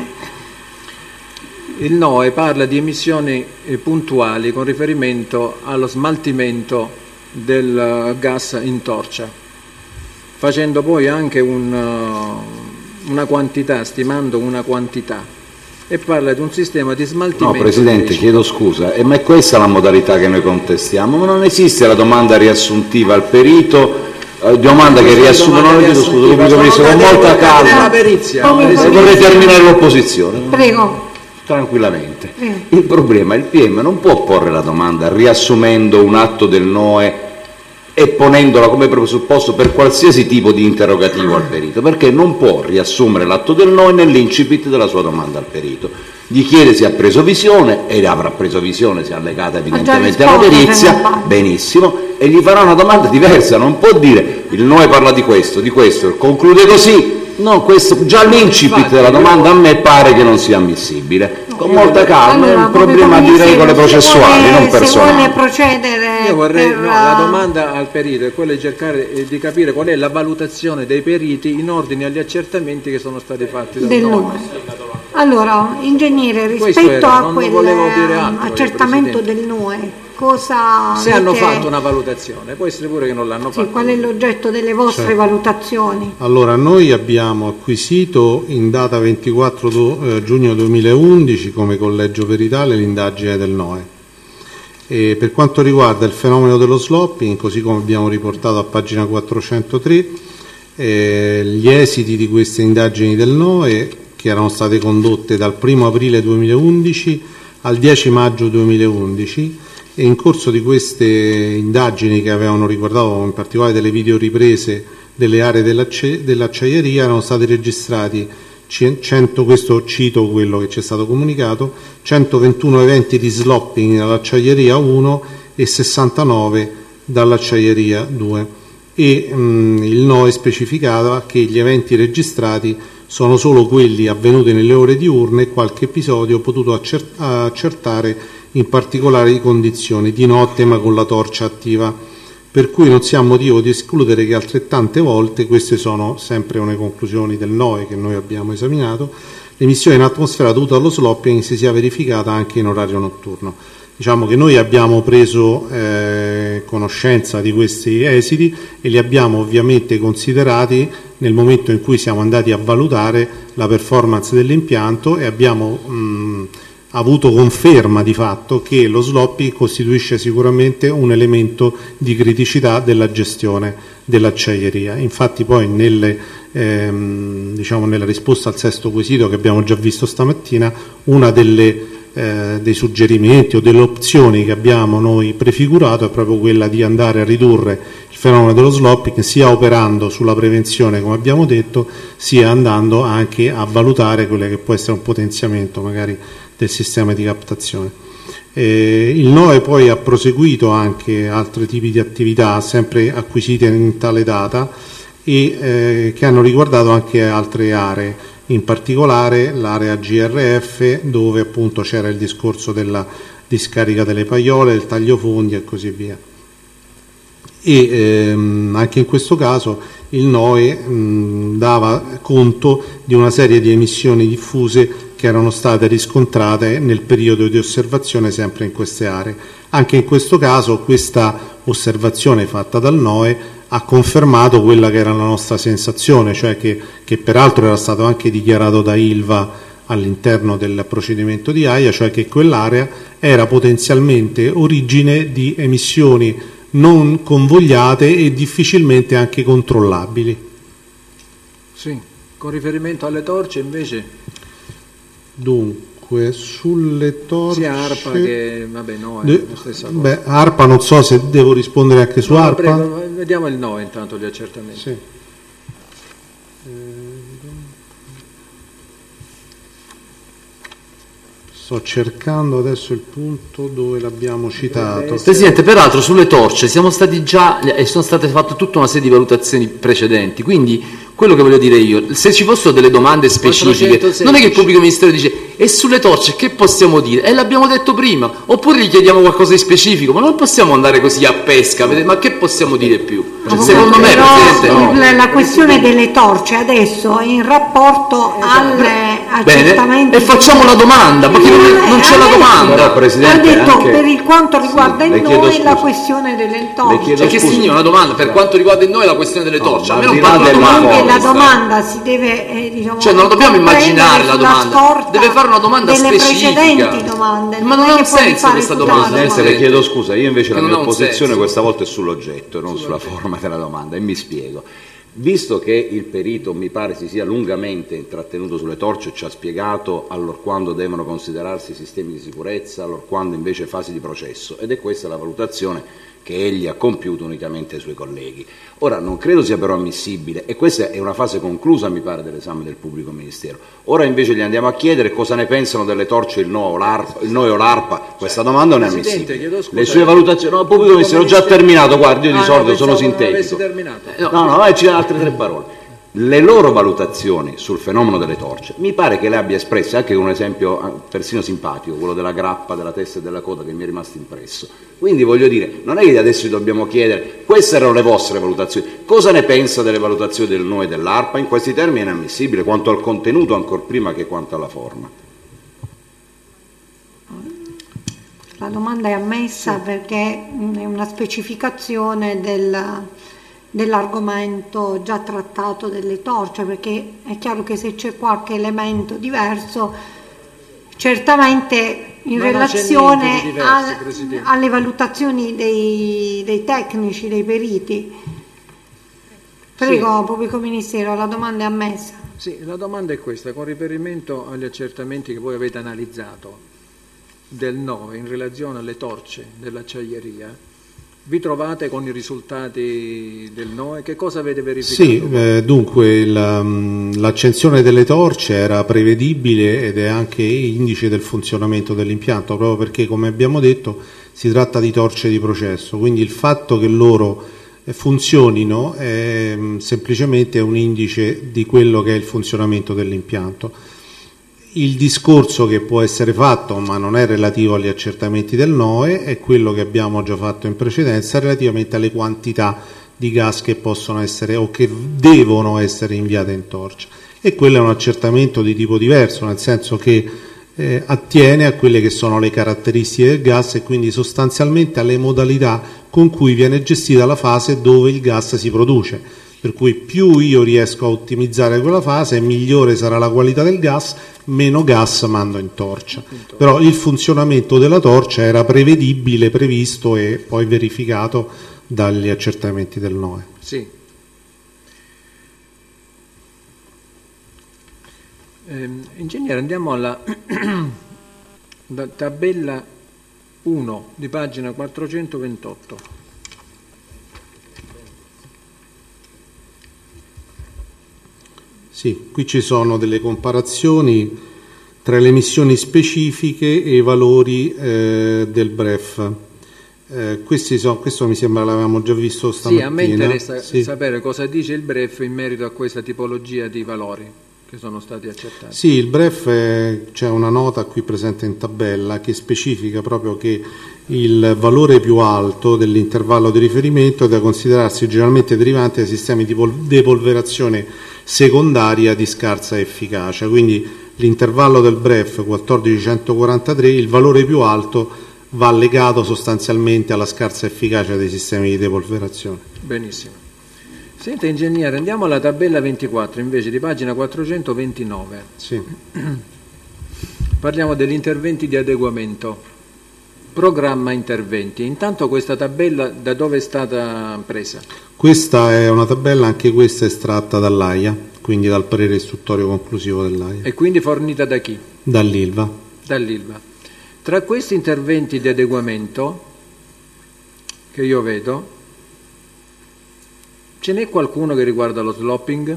Il NOE parla di emissioni puntuali con riferimento allo smaltimento del gas in torcia, facendo poi anche una quantità, stimando una quantità, e parla di un sistema di smaltimento. No, Presidente, chiedo scusa, ma è questa la modalità che noi contestiamo? Ma non esiste la domanda riassuntiva al perito, domanda che riassume, non chiedo scusa, con molta calma, vorrei terminare l'opposizione. Prego. Tranquillamente. Il problema è il PM non può porre la domanda riassumendo un atto del NOE e ponendola come presupposto per qualsiasi tipo di interrogativo al perito, perché non può riassumere l'atto del NOE nell'incipit della sua domanda al perito. Gli chiede se ha preso visione, e avrà preso visione, se è allegata evidentemente alla perizia, benissimo, e gli farà una domanda diversa, non può dire il NOE parla di questo, conclude così. No, questo, già l'incipit della domanda a me pare che non sia ammissibile. Con molta calma, è un problema di regole processuali, non personali. Se vuole procedere... Io vorrei, la domanda al perito è quella di cercare di capire qual è la valutazione dei periti in ordine agli accertamenti che sono stati fatti dal NOE. Allora, ingegnere, rispetto a quell'accertamento del NOE, cosa... Se hanno fatto una valutazione, può essere pure che non l'hanno fatto. Qual è l'oggetto delle vostre valutazioni? Allora, noi abbiamo acquisito in data 24 giugno 2011 come collegio peritale l'indagine del NOE. E per quanto riguarda il fenomeno dello slopping, così come abbiamo riportato a pagina 403, gli esiti di queste indagini del NOE, che erano state condotte dal 1 aprile 2011 al 10 maggio 2011, e in corso di queste indagini, che avevano riguardato in particolare delle videoriprese delle aree dell'acciaieria, erano stati registrati 100, questo cito quello che ci è stato comunicato, 121 eventi di slopping dall'acciaieria 1 e 69 dall'acciaieria 2, e il NOE specificava che gli eventi registrati sono solo quelli avvenuti nelle ore diurne e qualche episodio potuto accertare in particolari condizioni di notte ma con la torcia attiva, per cui non si ha motivo di escludere che altrettante volte, queste sono sempre una conclusioni del NOE che noi abbiamo esaminato, l'emissione in atmosfera dovuta allo slopping si sia verificata anche in orario notturno. Diciamo che noi abbiamo preso conoscenza di questi esiti e li abbiamo ovviamente considerati nel momento in cui siamo andati a valutare la performance dell'impianto, e abbiamo avuto conferma di fatto che lo slopping costituisce sicuramente un elemento di criticità della gestione dell'acciaieria. Infatti poi nella risposta al sesto quesito che abbiamo già visto stamattina, una dei suggerimenti o delle opzioni che abbiamo noi prefigurato è proprio quella di andare a ridurre il fenomeno dello slopping, sia operando sulla prevenzione come abbiamo detto, sia andando anche a valutare quello che può essere un potenziamento magari del sistema di captazione. Il NOE poi ha proseguito anche altri tipi di attività sempre acquisite in tale data e che hanno riguardato anche altre aree, in particolare l'area GRF, dove appunto c'era il discorso della discarica delle paiole, del taglio fondi e così via. E anche in questo caso il NOE dava conto di una serie di emissioni diffuse che erano state riscontrate nel periodo di osservazione sempre in queste aree. Anche in questo caso questa osservazione fatta dal NOE ha confermato quella che era la nostra sensazione, cioè che peraltro era stato anche dichiarato da ILVA all'interno del procedimento di AIA, cioè che quell'area era potenzialmente origine di emissioni non convogliate e difficilmente anche controllabili. Sì, con riferimento alle torce invece... Dunque, Dunque, sulle torce... Sia ARPA che... vabbè, no, è la stessa cosa. Beh, ARPA non so se devo rispondere anche su ARPA. Prego, vediamo il no intanto, gli accertamenti. Sì. Sto cercando adesso il punto dove l'abbiamo citato. Presidente, peraltro sulle torce siamo stati già e sono state fatte tutta una serie di valutazioni precedenti, quindi quello che voglio dire io, se ci fossero delle domande specifiche, 416. Non è che il pubblico ministero dice e sulle torce che possiamo dire? E l'abbiamo detto prima, oppure gli chiediamo qualcosa di specifico, ma non possiamo andare così a pesca, ma che possiamo dire più? Secondo me, Presidente, la questione delle torce adesso è in rapporto alle accertamenti. Bene, e facciamo la domanda, ma non c'è la domanda. Però, Presidente, ha detto anche... per il quanto riguarda il noi la questione delle torce. Cioè, che significa una domanda per quanto riguarda il noi la questione delle torce? A me non parla di domanda. La domanda si deve diciamo, cioè non dobbiamo immaginare la domanda, deve fare una domanda specifica. Domande. Ma non ha un senso questa domanda. Le chiedo scusa, io invece la mia posizione questa volta è sull'oggetto, non sulla forma della domanda, e mi spiego. Visto che il perito mi pare si sia lungamente intrattenuto sulle torce, ci ha spiegato allorquando devono considerarsi i sistemi di sicurezza, allorquando invece fasi di processo, ed è questa la valutazione che egli ha compiuto unicamente ai suoi colleghi. Ora, non credo sia però ammissibile, e questa è una fase conclusa, mi pare, dell'esame del pubblico ministero. Ora invece gli andiamo a chiedere cosa ne pensano delle torce il noi o l'ARPA. Questa domanda non è ammissibile. Le sue valutazioni... No, il pubblico ministero, ho già terminato, guardi, io di solito sono sintetico. No, ci danno altre 3 parole. Le loro valutazioni sul fenomeno delle torce mi pare che le abbia espresse anche con un esempio persino simpatico, quello della grappa, della testa e della coda, che mi è rimasto impresso. Quindi voglio dire, non è che adesso ci dobbiamo chiedere queste erano le vostre valutazioni, cosa ne pensa delle valutazioni del noi e dell'ARPA? In questi termini è inammissibile, quanto al contenuto ancor prima che quanto alla forma. La domanda è ammessa perché è una specificazione dell'argomento già trattato delle torce, perché è chiaro che se c'è qualche elemento diverso, certamente in relazione alle valutazioni dei tecnici, dei periti. Prego, pubblico ministero, la domanda è ammessa. Sì, la domanda è questa: con riferimento agli accertamenti che voi avete analizzato del NOE in relazione alle torce dell'acciaieria, vi trovate con i risultati del NOE? Che cosa avete verificato? Sì, dunque l'accensione delle torce era prevedibile ed è anche indice del funzionamento dell'impianto, proprio perché, come abbiamo detto, si tratta di torce di processo, quindi il fatto che loro funzionino è semplicemente un indice di quello che è il funzionamento dell'impianto. Il discorso che può essere fatto, ma non è relativo agli accertamenti del NOE, è quello che abbiamo già fatto in precedenza relativamente alle quantità di gas che possono essere o che devono essere inviate in torcia. E quello è un accertamento di tipo diverso, nel senso che attiene a quelle che sono le caratteristiche del gas e quindi sostanzialmente alle modalità con cui viene gestita la fase dove il gas si produce. Per cui più io riesco a ottimizzare quella fase, migliore sarà la qualità del gas, meno gas mando in torcia. Però il funzionamento della torcia era prevedibile, previsto e poi verificato dagli accertamenti del NOE. Sì. Ingegnere, andiamo alla tabella 1 di pagina 428. Sì, qui ci sono delle comparazioni tra le emissioni specifiche e i valori del BREF. Questo mi sembra l'avevamo già visto stamattina. Sì, a me interessa sapere cosa dice il BREF in merito a questa tipologia di valori che sono stati accertati. Sì, il BREF, c'è una nota qui presente in tabella che specifica proprio che il valore più alto dell'intervallo di riferimento è da considerarsi generalmente derivante dai sistemi di depolverazione secondaria di scarsa efficacia, quindi l'intervallo del BREF 1443, il valore più alto va legato sostanzialmente alla scarsa efficacia dei sistemi di depolverazione. Benissimo. Senta, ingegnere, andiamo alla tabella 24 invece di pagina 429. Sì. Parliamo degli interventi di adeguamento. Programma interventi. Intanto questa tabella da dove è stata presa? Questa è una tabella, anche questa estratta dall'AIA, quindi dal parere istruttorio conclusivo dell'AIA. E quindi fornita da chi? Dall'ILVA. dall'Ilva. Tra questi interventi di adeguamento che io vedo, ce n'è qualcuno che riguarda lo sloping?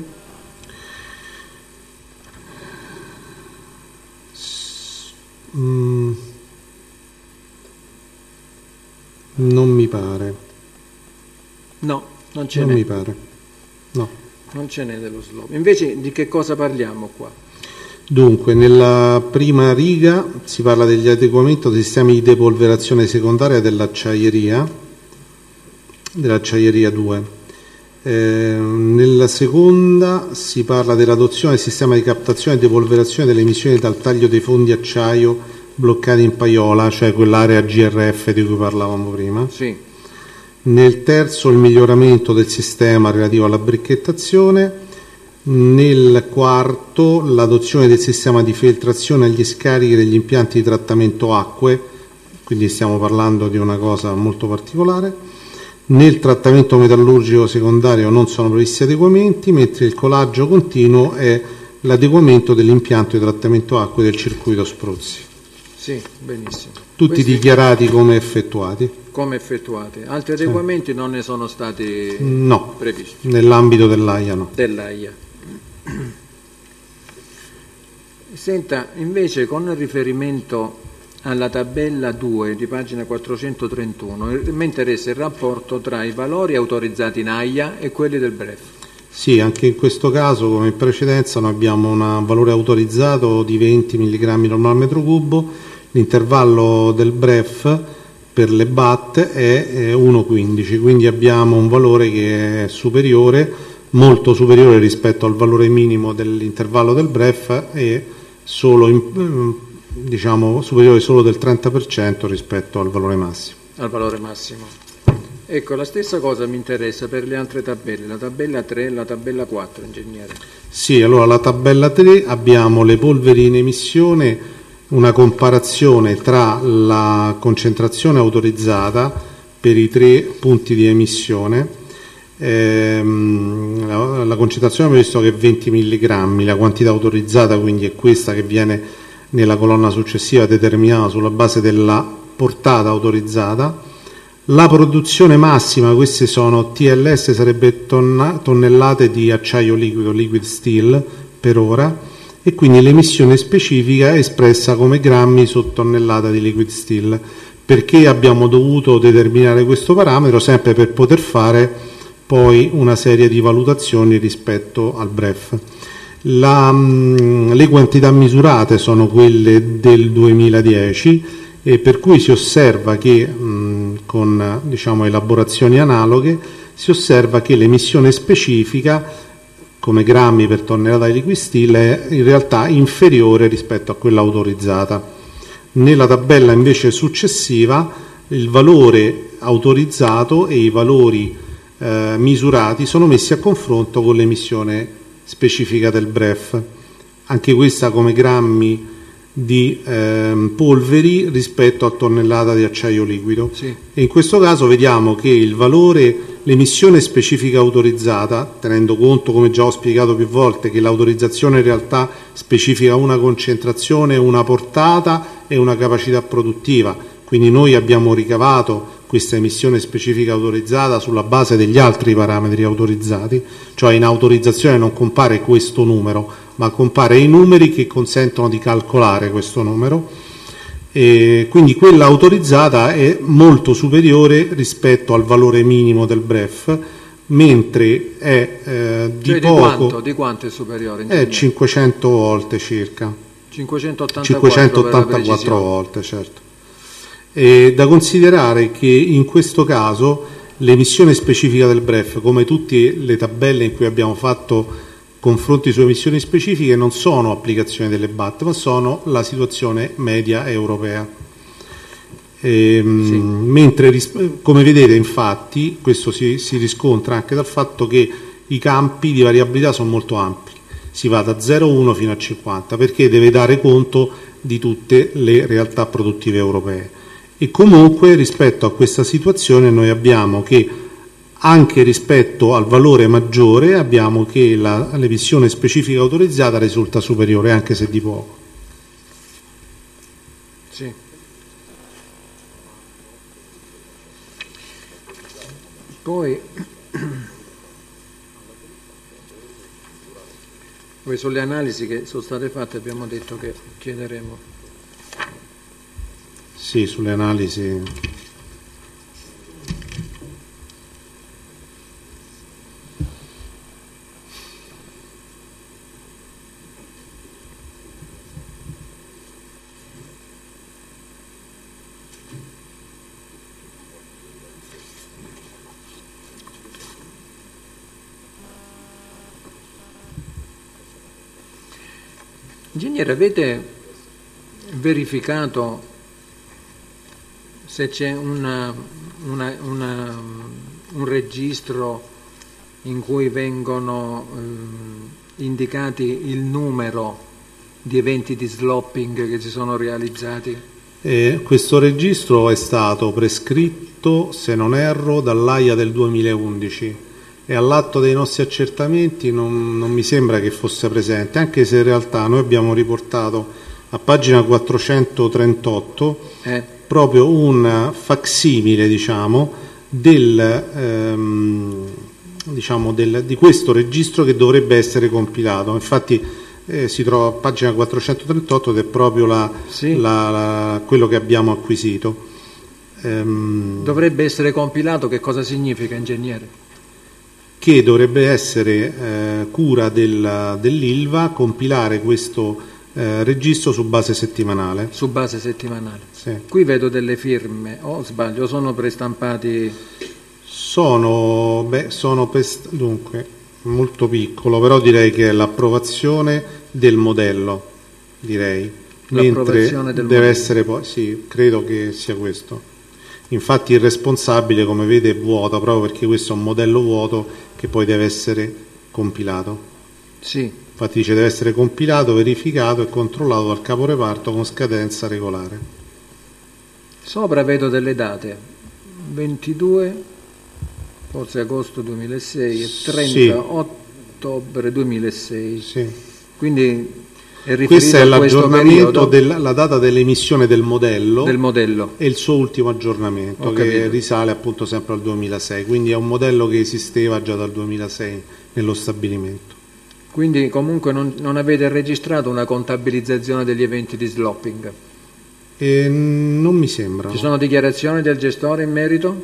Non mi pare. No, non ce n'è. Non mi pare. No. Non ce n'è dello sloping. Invece di che cosa parliamo qua? Dunque, nella prima riga si parla degli adeguamenti dei sistemi di depolverazione secondaria dell'acciaieria 2. Nella seconda si parla dell'adozione del sistema di captazione e depolverazione delle emissioni dal taglio dei fondi acciaio bloccati in paiola, cioè quell'area GRF di cui parlavamo prima. Sì. Nel terzo il miglioramento del sistema relativo alla bricchettazione. Nel quarto l'adozione del sistema di filtrazione agli scarichi degli impianti di trattamento acque, quindi stiamo parlando di una cosa molto particolare. Nel trattamento metallurgico secondario non sono previsti adeguamenti, mentre il colaggio continuo è l'adeguamento dell'impianto di trattamento acque del circuito Spruzzi. Sì, benissimo. Tutti Questi dichiarati come effettuati. Come effettuati. Altri adeguamenti non ne sono stati previsti? Nell'ambito dell'AIA no. Dell'AIA. Senta, invece con riferimento alla tabella 2 di pagina 431, mi interessa il rapporto tra i valori autorizzati in AIA e quelli del BREF. Sì, anche in questo caso, come in precedenza, noi abbiamo un valore autorizzato di 20 mg normal metro cubo, l'intervallo del BREF per le BAT è 1,15, quindi abbiamo un valore che è superiore, molto superiore rispetto al valore minimo dell'intervallo del BREF e superiore solo del 30% rispetto al valore massimo. Al valore massimo. Ecco, la stessa cosa mi interessa per le altre tabelle, la tabella 3 e la tabella 4, ingegnere. Sì, allora la tabella 3 abbiamo le polveri in emissione, una comparazione tra la concentrazione autorizzata per i 3 punti di emissione. La concentrazione abbiamo visto che è 20 mg, la quantità autorizzata quindi è questa che viene nella colonna successiva determinata sulla base della portata autorizzata. La produzione massima, queste sono TLS, sarebbe tonnellate di acciaio liquido, liquid steel per ora, e quindi l'emissione specifica è espressa come grammi su tonnellata di liquid steel. Perché abbiamo dovuto determinare questo parametro? Sempre per poter fare poi una serie di valutazioni rispetto al BREF. Le quantità misurate sono quelle del 2010 e per cui si osserva che con elaborazioni analoghe si osserva che l'emissione specifica come grammi per tonnellata di liquid steel è in realtà inferiore rispetto a quella autorizzata. Nella tabella invece successiva il valore autorizzato e i valori misurati sono messi a confronto con l'emissione specifica del BREF, anche questa come grammi di polveri rispetto a tonnellata di acciaio liquido. Sì. E in questo caso vediamo che il valore, l'emissione specifica autorizzata, tenendo conto, come già ho spiegato più volte, che l'autorizzazione in realtà specifica una concentrazione, una portata e una capacità produttiva, quindi noi abbiamo ricavato questa emissione specifica autorizzata sulla base degli altri parametri autorizzati, cioè in autorizzazione non compare questo numero, ma compare i numeri che consentono di calcolare questo numero, e quindi quella autorizzata è molto superiore rispetto al valore minimo del BREF, mentre è di poco... Di quanto è superiore? È 500 volte circa. 584 volte, certo. E da considerare che in questo caso l'emissione specifica del BREF, come tutte le tabelle in cui abbiamo fatto confronti su emissioni specifiche, non sono applicazioni delle BAT, ma sono la situazione media europea. Mentre, come vedete, infatti, questo si riscontra anche dal fatto che i campi di variabilità sono molto ampi, si va da 0,1 fino a 50, perché deve dare conto di tutte le realtà produttive europee. E comunque rispetto a questa situazione noi abbiamo che anche rispetto al valore maggiore abbiamo che l'emissione specifica autorizzata risulta superiore, anche se di poco. Sì. Poi sulle analisi che sono state fatte abbiamo detto che chiederemo. Sì, sulle analisi. Ingegnere, avete verificato se c'è un registro in cui vengono indicati il numero di eventi di slopping che si sono realizzati? Questo registro è stato prescritto, se non erro, dall'AIA del 2011 e all'atto dei nostri accertamenti non mi sembra che fosse presente, anche se in realtà noi abbiamo riportato a pagina 438 proprio un facsimile di questo registro che dovrebbe essere compilato. Infatti si trova a pagina 438 ed è proprio quello che abbiamo acquisito. Dovrebbe essere compilato, che cosa significa, ingegnere? Che dovrebbe essere cura dell'ILVA compilare questo registro su base settimanale. Su base settimanale? Sì. Qui vedo delle firme, o sbaglio, sono prestampati? Dunque, molto piccolo, però direi che è l'approvazione del modello, direi. L'approvazione del deve modello. Essere poi, sì, credo che sia questo. Infatti il responsabile, come vede, è vuoto, proprio perché questo è un modello vuoto che poi deve essere compilato. Sì. Infatti dice deve essere compilato, verificato e controllato dal caporeparto con scadenza regolare. Sopra vedo delle date, 22, forse agosto 2006 e 30 ottobre 2006. Sì. Quindi questo è l'aggiornamento la data dell'emissione del modello e il suo ultimo aggiornamento che risale appunto sempre al 2006, quindi è un modello che esisteva già dal 2006 nello stabilimento. Quindi comunque non avete registrato una contabilizzazione degli eventi di slopping? Non mi sembra. Ci sono dichiarazioni del gestore in merito?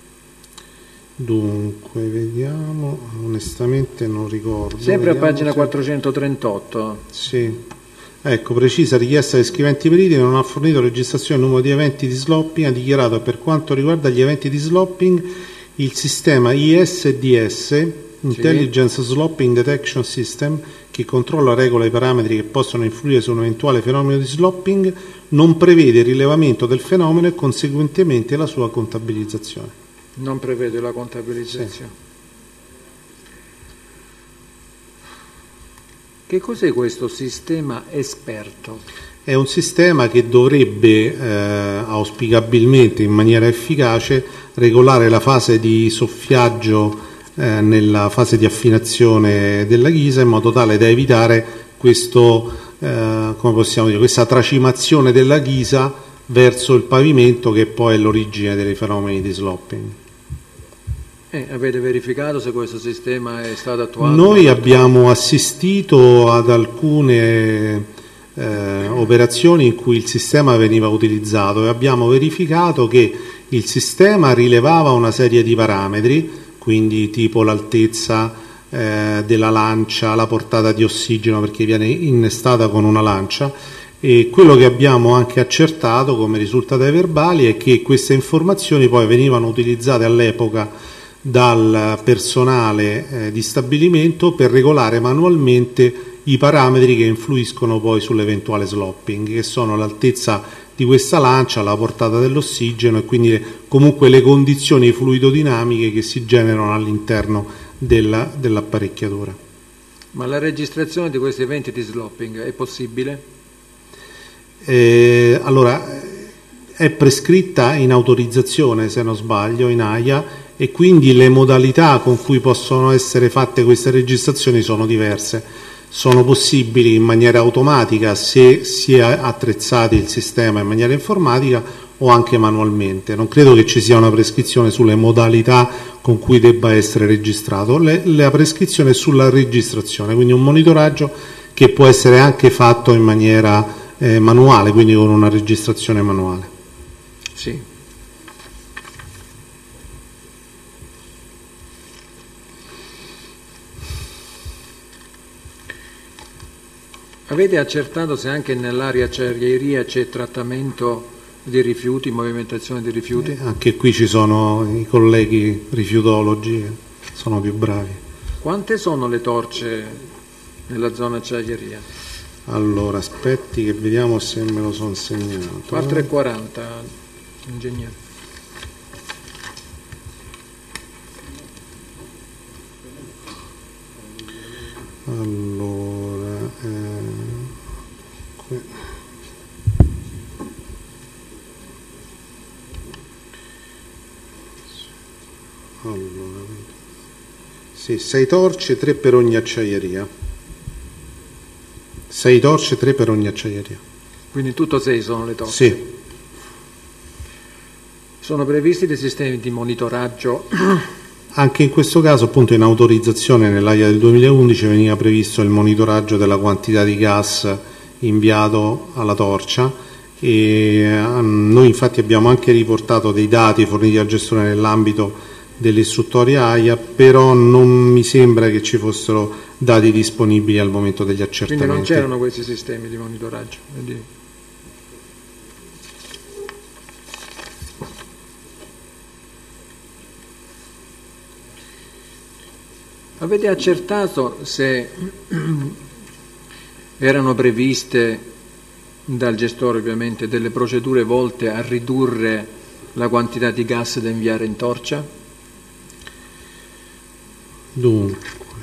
Dunque, vediamo, onestamente non ricordo. Sempre a pagina 438. Sì. Ecco, precisa richiesta degli scriventi periti non ha fornito registrazione del numero di eventi di slopping, ha dichiarato che per quanto riguarda gli eventi di slopping il sistema ISDS, Intelligence Slopping Detection System, che controlla e regola i parametri che possono influire su un eventuale fenomeno di slopping, non prevede il rilevamento del fenomeno e conseguentemente la sua contabilizzazione. Non prevede la contabilizzazione. Sì. Che cos'è questo sistema esperto? È un sistema che dovrebbe auspicabilmente in maniera efficace regolare la fase di soffiaggio nella fase di affinazione della ghisa in modo tale da evitare come possiamo dire, questa tracimazione della ghisa verso il pavimento, che poi è l'origine dei fenomeni di slopping. Avete verificato se questo sistema è stato attuato? Noi abbiamo assistito ad alcune operazioni in cui il sistema veniva utilizzato e abbiamo verificato che il sistema rilevava una serie di parametri, quindi tipo l'altezza della lancia, la portata di ossigeno, perché viene innestata con una lancia, e quello che abbiamo anche accertato, come risulta dai verbali, è che queste informazioni poi venivano utilizzate all'epoca dal personale di stabilimento per regolare manualmente i parametri che influiscono poi sull'eventuale slopping, che sono l'altezza di questa lancia, la portata dell'ossigeno e quindi comunque le condizioni fluidodinamiche che si generano all'interno dell'apparecchiatura. Ma la registrazione di questi eventi di slopping è possibile? Allora, è prescritta in autorizzazione, se non sbaglio, in AIA, e quindi le modalità con cui possono essere fatte queste registrazioni sono diverse. sono possibili in maniera automatica se si è attrezzati il sistema in maniera informatica o anche manualmente. Non credo che ci sia una prescrizione sulle modalità con cui debba essere registrato, la prescrizione è sulla registrazione, quindi un monitoraggio che può essere anche fatto in maniera manuale, quindi con una registrazione manuale. Sì. Avete accertato se anche nell'area acciaieria c'è trattamento di rifiuti, movimentazione di rifiuti? Anche qui ci sono i colleghi rifiutologi, sono più bravi. Quante sono le torce nella zona acciaieria? Allora, aspetti che vediamo se me lo sono segnato. 4,40, ingegnere. Allora, sì, 6 torce, 3 per ogni acciaieria. 6 torce, 3 per ogni acciaieria. Quindi tutto 6 sono le torce? Sì. Sono previsti dei sistemi di monitoraggio? Anche in questo caso, appunto, in autorizzazione nell'AIA del 2011 veniva previsto il monitoraggio della quantità di gas inviato alla torcia e noi infatti abbiamo anche riportato dei dati forniti al gestore nell'ambito dell'istruttoria AIA, però non mi sembra che ci fossero dati disponibili al momento degli accertamenti. Quindi non c'erano questi sistemi di monitoraggio? Quindi... Avete accertato se erano previste dal gestore ovviamente delle procedure volte a ridurre la quantità di gas da inviare in torcia? Dunque,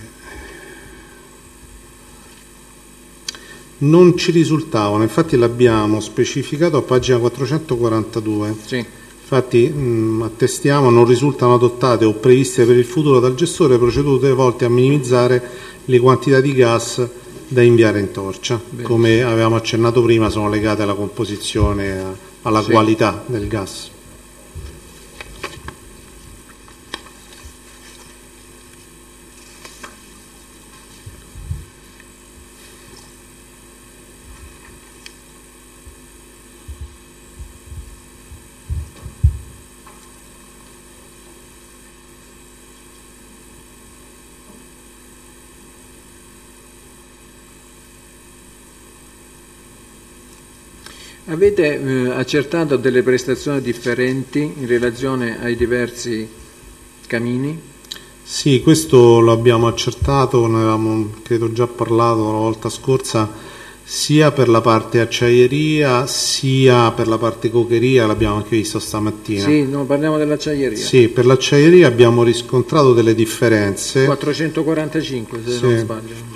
non ci risultavano, infatti l'abbiamo specificato a pagina 442. Sì. Infatti attestiamo non risultano adottate o previste per il futuro dal gestore procedure volte a minimizzare le quantità di gas da inviare in torcia. Bene. Come avevamo accennato prima, sono legate alla composizione, alla qualità del gas. Avete accertato delle prestazioni differenti in relazione ai diversi camini? Sì, questo lo abbiamo accertato, ne avevamo credo già parlato la volta scorsa, sia per la parte acciaieria sia per la parte cokeria, l'abbiamo anche visto stamattina. Sì, no, parliamo dell'acciaieria. Sì, per l'acciaieria abbiamo riscontrato delle differenze. 445 se non sbaglio.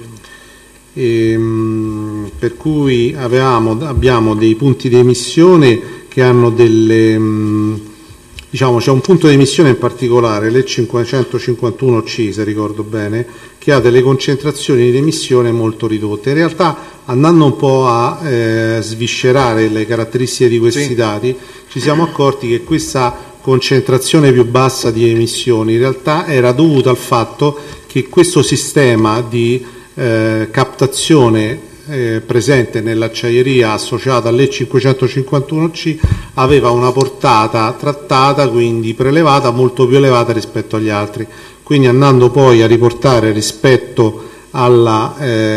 Per cui abbiamo dei punti di emissione che hanno delle, diciamo, c'è un punto di emissione in particolare, l'E551C se ricordo bene, che ha delle concentrazioni di emissione molto ridotte. In realtà, andando un po' a sviscerare le caratteristiche di questi dati, ci siamo accorti che questa concentrazione più bassa di emissioni in realtà era dovuta al fatto che questo sistema di captazione presente nell'acciaieria associata all'E551C aveva una portata trattata, quindi prelevata, molto più elevata rispetto agli altri. Quindi andando poi a riportare rispetto alla,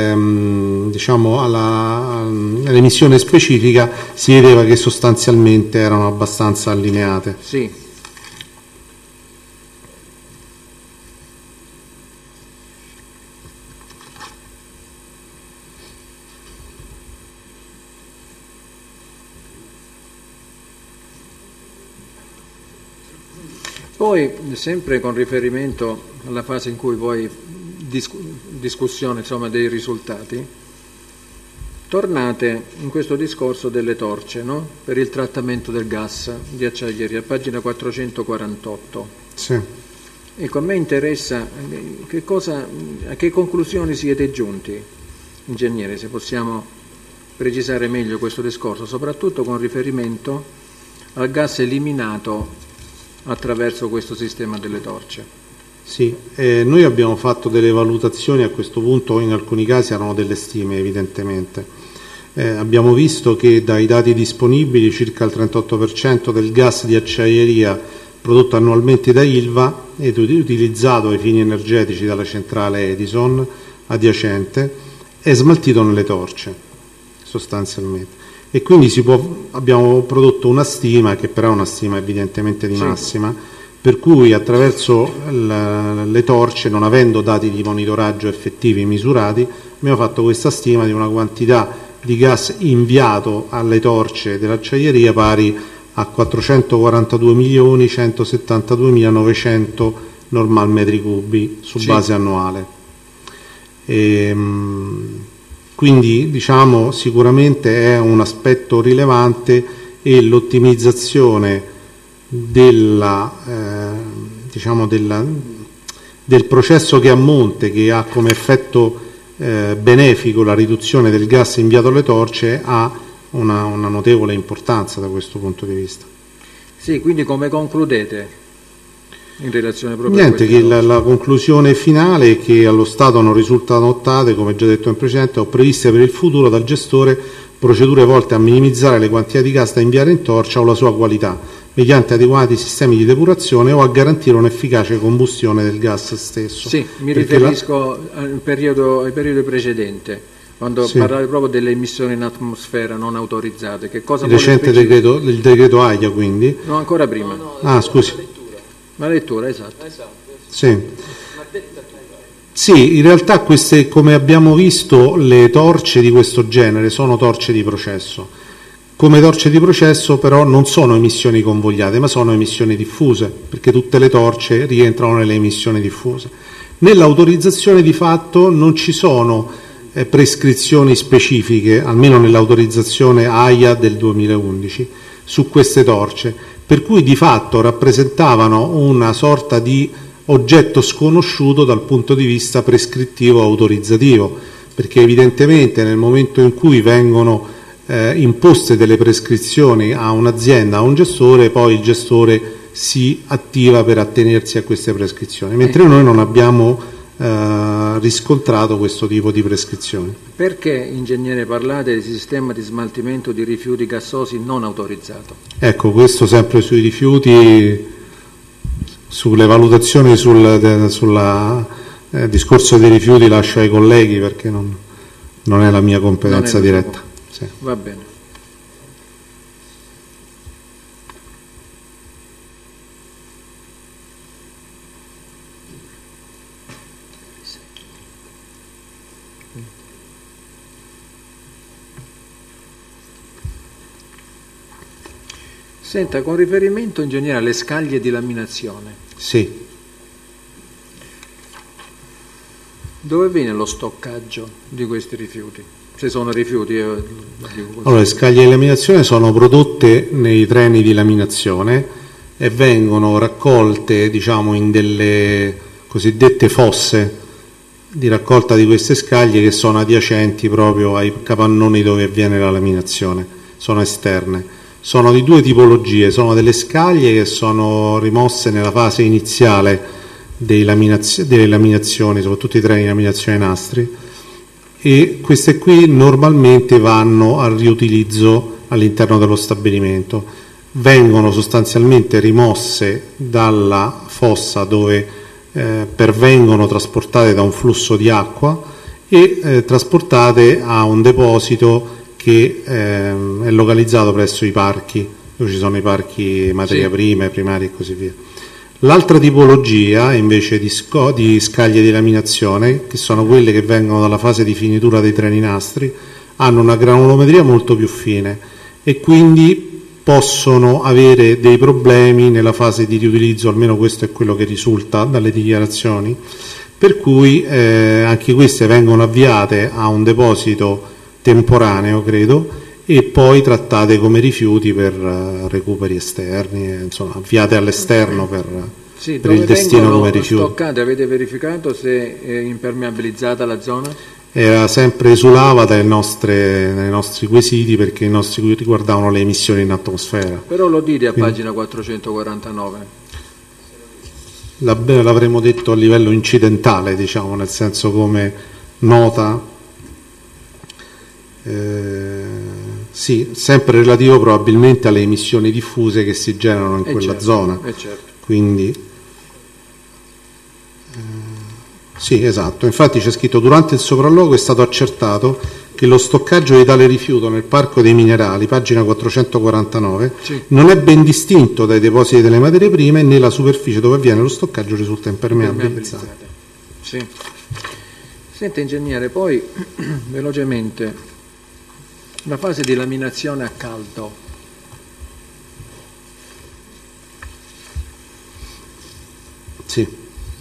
all'emissione specifica si vedeva che sostanzialmente erano abbastanza allineate. Sì. Poi, sempre con riferimento alla fase in cui poi discussione insomma, dei risultati, tornate in questo discorso delle torce, no? Per il trattamento del gas di acciaieria, pagina 448. Sì. Ecco, a me interessa a che conclusioni siete giunti ingegnere, se possiamo precisare meglio questo discorso, soprattutto con riferimento al gas eliminato attraverso questo sistema delle torce. Sì, noi abbiamo fatto delle valutazioni a questo punto, in alcuni casi erano delle stime evidentemente. Abbiamo visto che dai dati disponibili circa il 38% del gas di acciaieria prodotto annualmente da Ilva ed utilizzato ai fini energetici dalla centrale Edison adiacente è smaltito nelle torce sostanzialmente, e quindi abbiamo prodotto una stima che però è una stima evidentemente di massima, per cui attraverso le torce, non avendo dati di monitoraggio effettivi misurati, abbiamo fatto questa stima di una quantità di gas inviato alle torce dell'acciaieria pari a 442.172.900 normal metri cubi su base annuale. Quindi diciamo sicuramente è un aspetto rilevante, e l'ottimizzazione del processo che a monte, che ha come effetto benefico la riduzione del gas inviato alle torce, ha una notevole importanza da questo punto di vista. Sì, quindi come concludete in relazione proprio Niente, a che la conclusione finale è che allo Stato non risultano adottate, come già detto in precedenza, o previste per il futuro dal gestore procedure volte a minimizzare le quantità di gas da inviare in torcia o la sua qualità, mediante adeguati sistemi di depurazione, o a garantire un'efficace combustione del gas stesso. Sì, mi riferisco al periodo precedente, quando parlare proprio delle emissioni in atmosfera non autorizzate. Che cosa il recente decreto, il decreto AIA, quindi? No, ancora prima. Scusi. La lettura, esatto. Sì, in realtà queste, come abbiamo visto, le torce di questo genere sono torce di processo. Come torce di processo però non sono emissioni convogliate, ma sono emissioni diffuse, perché tutte le torce rientrano nelle emissioni diffuse. Nell'autorizzazione di fatto non ci sono prescrizioni specifiche, almeno nell'autorizzazione AIA del 2011, su queste torce, per cui di fatto rappresentavano una sorta di oggetto sconosciuto dal punto di vista prescrittivo autorizzativo, perché evidentemente nel momento in cui vengono imposte delle prescrizioni a un'azienda, a un gestore, poi il gestore si attiva per attenersi a queste prescrizioni, mentre noi non abbiamo riscontrato questo tipo di prescrizioni. Perché, ingegnere, parlate di sistema di smaltimento di rifiuti gassosi non autorizzato? Ecco, questo sempre sui rifiuti, sulle valutazioni sul discorso dei rifiuti lascio ai colleghi, perché non è la mia competenza diretta. Sì. Va bene. Senta, con riferimento, ingegnere, alle scaglie di laminazione. Sì. Dove viene lo stoccaggio di questi rifiuti? Se sono rifiuti, allora, le scaglie di laminazione sono prodotte nei treni di laminazione e vengono raccolte, diciamo, in delle cosiddette fosse di raccolta di queste scaglie, che sono adiacenti proprio ai capannoni dove avviene la laminazione, sono esterne. Sono di due tipologie, sono delle scaglie che sono rimosse nella fase iniziale delle laminazioni, soprattutto i treni di laminazione nastri, e queste qui normalmente vanno al riutilizzo all'interno dello stabilimento. Vengono sostanzialmente rimosse dalla fossa dove pervengono trasportate da un flusso di acqua e trasportate a un deposito che è localizzato presso i parchi, dove ci sono i parchi materia prima, primari e così via. L'altra tipologia invece di scaglie di laminazione, che sono quelle che vengono dalla fase di finitura dei treni nastri, hanno una granulometria molto più fine e quindi possono avere dei problemi nella fase di riutilizzo, almeno questo è quello che risulta dalle dichiarazioni, per cui anche queste vengono avviate a un deposito temporaneo, credo, e poi trattate come rifiuti per recuperi esterni, insomma, avviate all'esterno per il destino come rifiuti. Stoccate, avete verificato se è impermeabilizzata la zona? esulava dai nostri quesiti, perché i nostri riguardavano le emissioni in atmosfera. Però lo dite a pagina 449. L'avremmo detto a livello incidentale, diciamo, nel senso come nota, sì, sempre relativo probabilmente alle emissioni diffuse che si generano in quella zona. Certo. Quindi sì, esatto, infatti c'è scritto: durante il sopralluogo è stato accertato che lo stoccaggio di tale rifiuto nel Parco dei Minerali, pagina 449, sì, non è ben distinto dai depositi delle materie prime, né la superficie dove avviene lo stoccaggio risulta impermeabilizzata. Sì. Senta ingegnere, poi velocemente la fase di laminazione a caldo. Sì.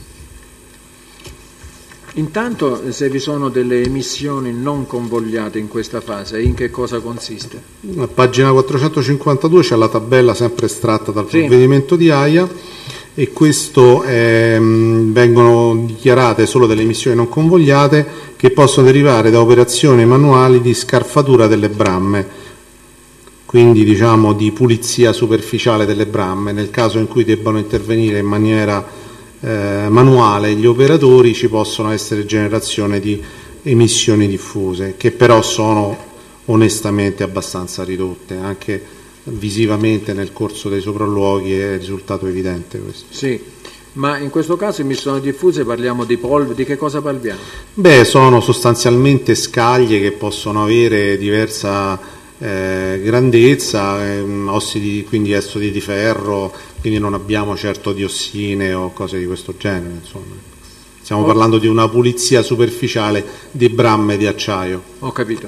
Intanto, se vi sono delle emissioni non convogliate in questa fase, in che cosa consiste? A pagina 452 c'è la tabella sempre estratta dal provvedimento di AIA, e questo vengono dichiarate solo delle emissioni non convogliate che possono derivare da operazioni manuali di scarfatura delle bramme, quindi diciamo di pulizia superficiale delle bramme. Nel caso in cui debbano intervenire in maniera manuale gli operatori, ci possono essere generazione di emissioni diffuse, che però sono onestamente abbastanza ridotte, anche visivamente nel corso dei sopralluoghi è risultato evidente questo. Sì, ma in questo caso emissioni diffuse parliamo di polvere, di che cosa parliamo? Beh, sono sostanzialmente scaglie che possono avere diversa grandezza, ossidi, quindi ossidi di ferro, quindi non abbiamo certo diossine o cose di questo genere, insomma. Stiamo parlando di una pulizia superficiale di bramme di acciaio. Ho capito.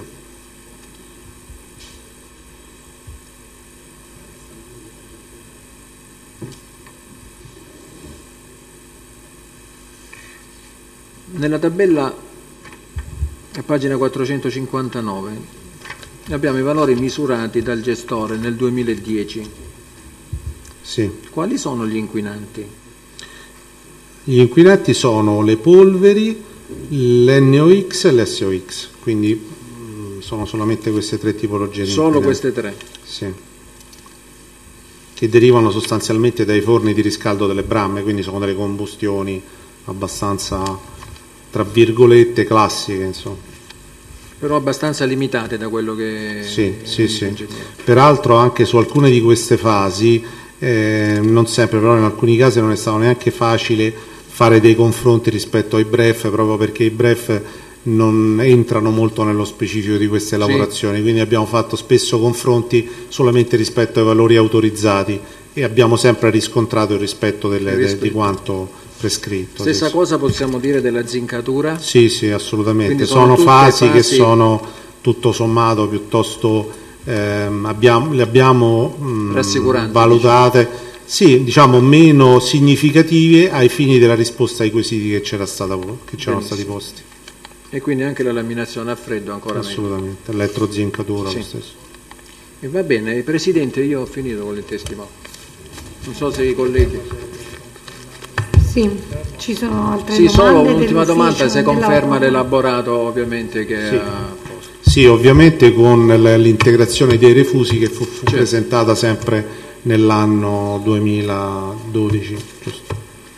Nella tabella a pagina 459 abbiamo i valori misurati dal gestore nel 2010. Sì. Quali sono gli inquinanti? Gli inquinanti sono le polveri, l'NOx e l'SOx, quindi sono solamente queste tre tipologie di Solo inquinanti. queste tre? Sì. Che derivano sostanzialmente dai forni di riscaldo delle bramme, quindi sono delle combustioni abbastanza, tra virgolette, classiche, insomma. Però abbastanza limitate da quello che... Sì. Peraltro anche su alcune di queste fasi, non sempre, però in alcuni casi non è stato neanche facile fare dei confronti rispetto ai BREF, proprio perché i BREF non entrano molto nello specifico di queste lavorazioni, quindi abbiamo fatto spesso confronti solamente rispetto ai valori autorizzati e abbiamo sempre riscontrato il rispetto di quanto prescritto. Stessa cosa possiamo dire della zincatura? Sì, assolutamente. Sono fasi che sono tutto sommato piuttosto le abbiamo valutate, diciamo. Sì, diciamo meno significative ai fini della risposta ai quesiti che c'erano stati posti. E quindi anche la laminazione a freddo ancora assolutamente, l'elettrozincatura lo stesso. E va bene, Presidente, io ho finito con il testimone. Non so se i colleghi... Sì, ci sono altre domande. Sì, solo un'ultima domanda, se conferma l'elaborato ovviamente che ha posto. Sì, ovviamente con l'integrazione dei refusi che fu presentata sempre nell'anno 2012. Giusto?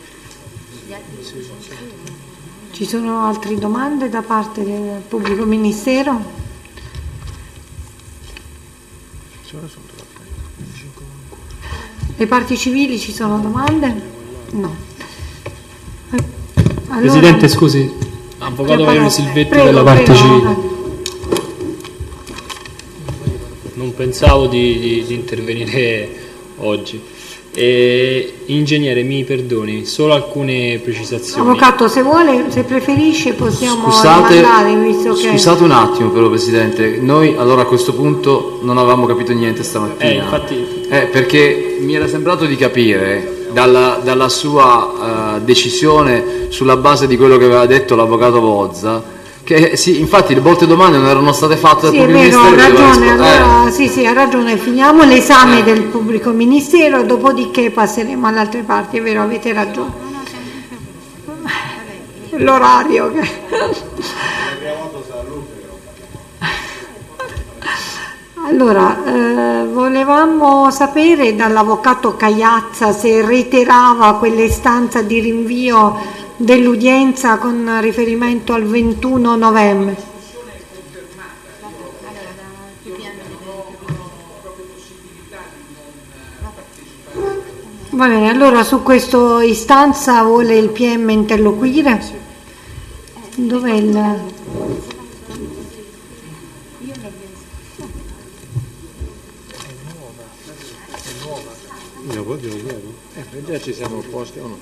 Ci sono altre domande da parte del pubblico ministero? Le parti civili, ci sono domande? No. Allora, Presidente, scusi, avvocato Valerio Silvetti della parte civile. Non pensavo di intervenire oggi. Ingegnere, mi perdoni, solo alcune precisazioni. Avvocato, se vuole, se preferisce, possiamo rimandare, visto che... Scusate un attimo però, Presidente, noi allora a questo punto non avevamo capito niente stamattina. Infatti... perché mi era sembrato di capire dalla sua decisione sulla base di quello che aveva detto l'avvocato Vozza che sì, infatti le molte domande non erano state fatte dal pubblico ministero. Ha ragione, allora, sì, ha ragione, finiamo l'esame del pubblico ministero, dopodiché passeremo alle altre parti, è vero, avete ragione. L'orario che... Allora, volevamo sapere dall'avvocato Cagliazza se reiterava quell'istanza di rinvio dell'udienza con riferimento al 21 novembre. Va bene, allora su questa istanza vuole il PM interloquire? Dov'è il... Già ci siamo opposti o no?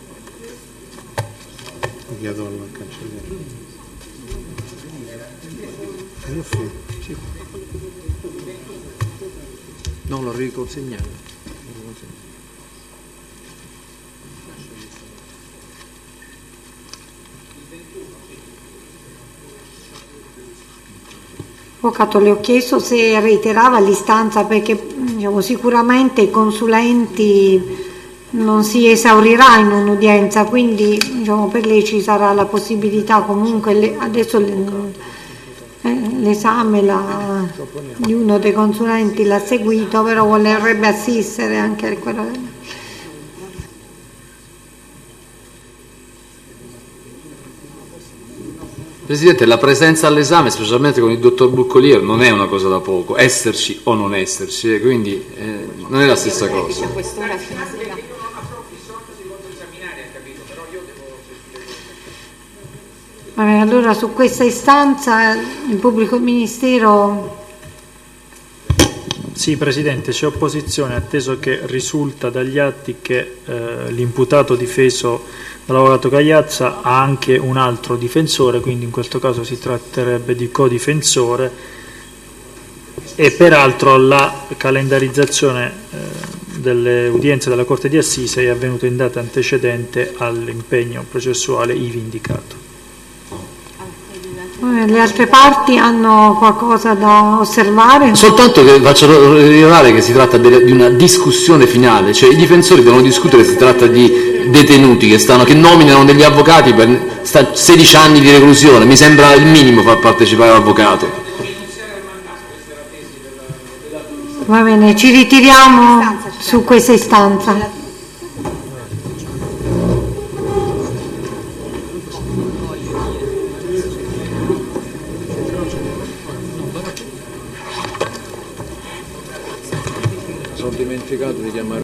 Ho chiesto al cancelliere. Sì. Non l'ho riconsegnato. Avvocato, le ho chiesto se reiterava l'istanza perché diciamo, sicuramente i consulenti non si esaurirà in un'udienza, quindi diciamo, per lei ci sarà la possibilità comunque, adesso l'esame di uno dei consulenti l'ha seguito, però vorrebbe assistere anche a quello. Presidente, la presenza all'esame, specialmente con il dottor Bruccolier, non è una cosa da poco, esserci o non esserci, quindi non è la stessa cosa. Vabbè, allora su questa istanza il pubblico ministero... Sì, Presidente, c'è opposizione, atteso che risulta dagli atti che l'imputato difeso dall'avvocato Cagliazza ha anche un altro difensore, quindi in questo caso si tratterebbe di codifensore, e peraltro la calendarizzazione delle udienze della Corte di Assise è avvenuta in data antecedente all'impegno processuale ivi indicato. Le altre parti hanno qualcosa da osservare? Soltanto che faccio rilevare che si tratta di una discussione finale, cioè i difensori devono discutere, si tratta di detenuti che nominano degli avvocati per 16 anni di reclusione, mi sembra il minimo far partecipare l'avvocato. Va bene, ci ritiriamo su questa istanza. Sono dimenticato di chiamare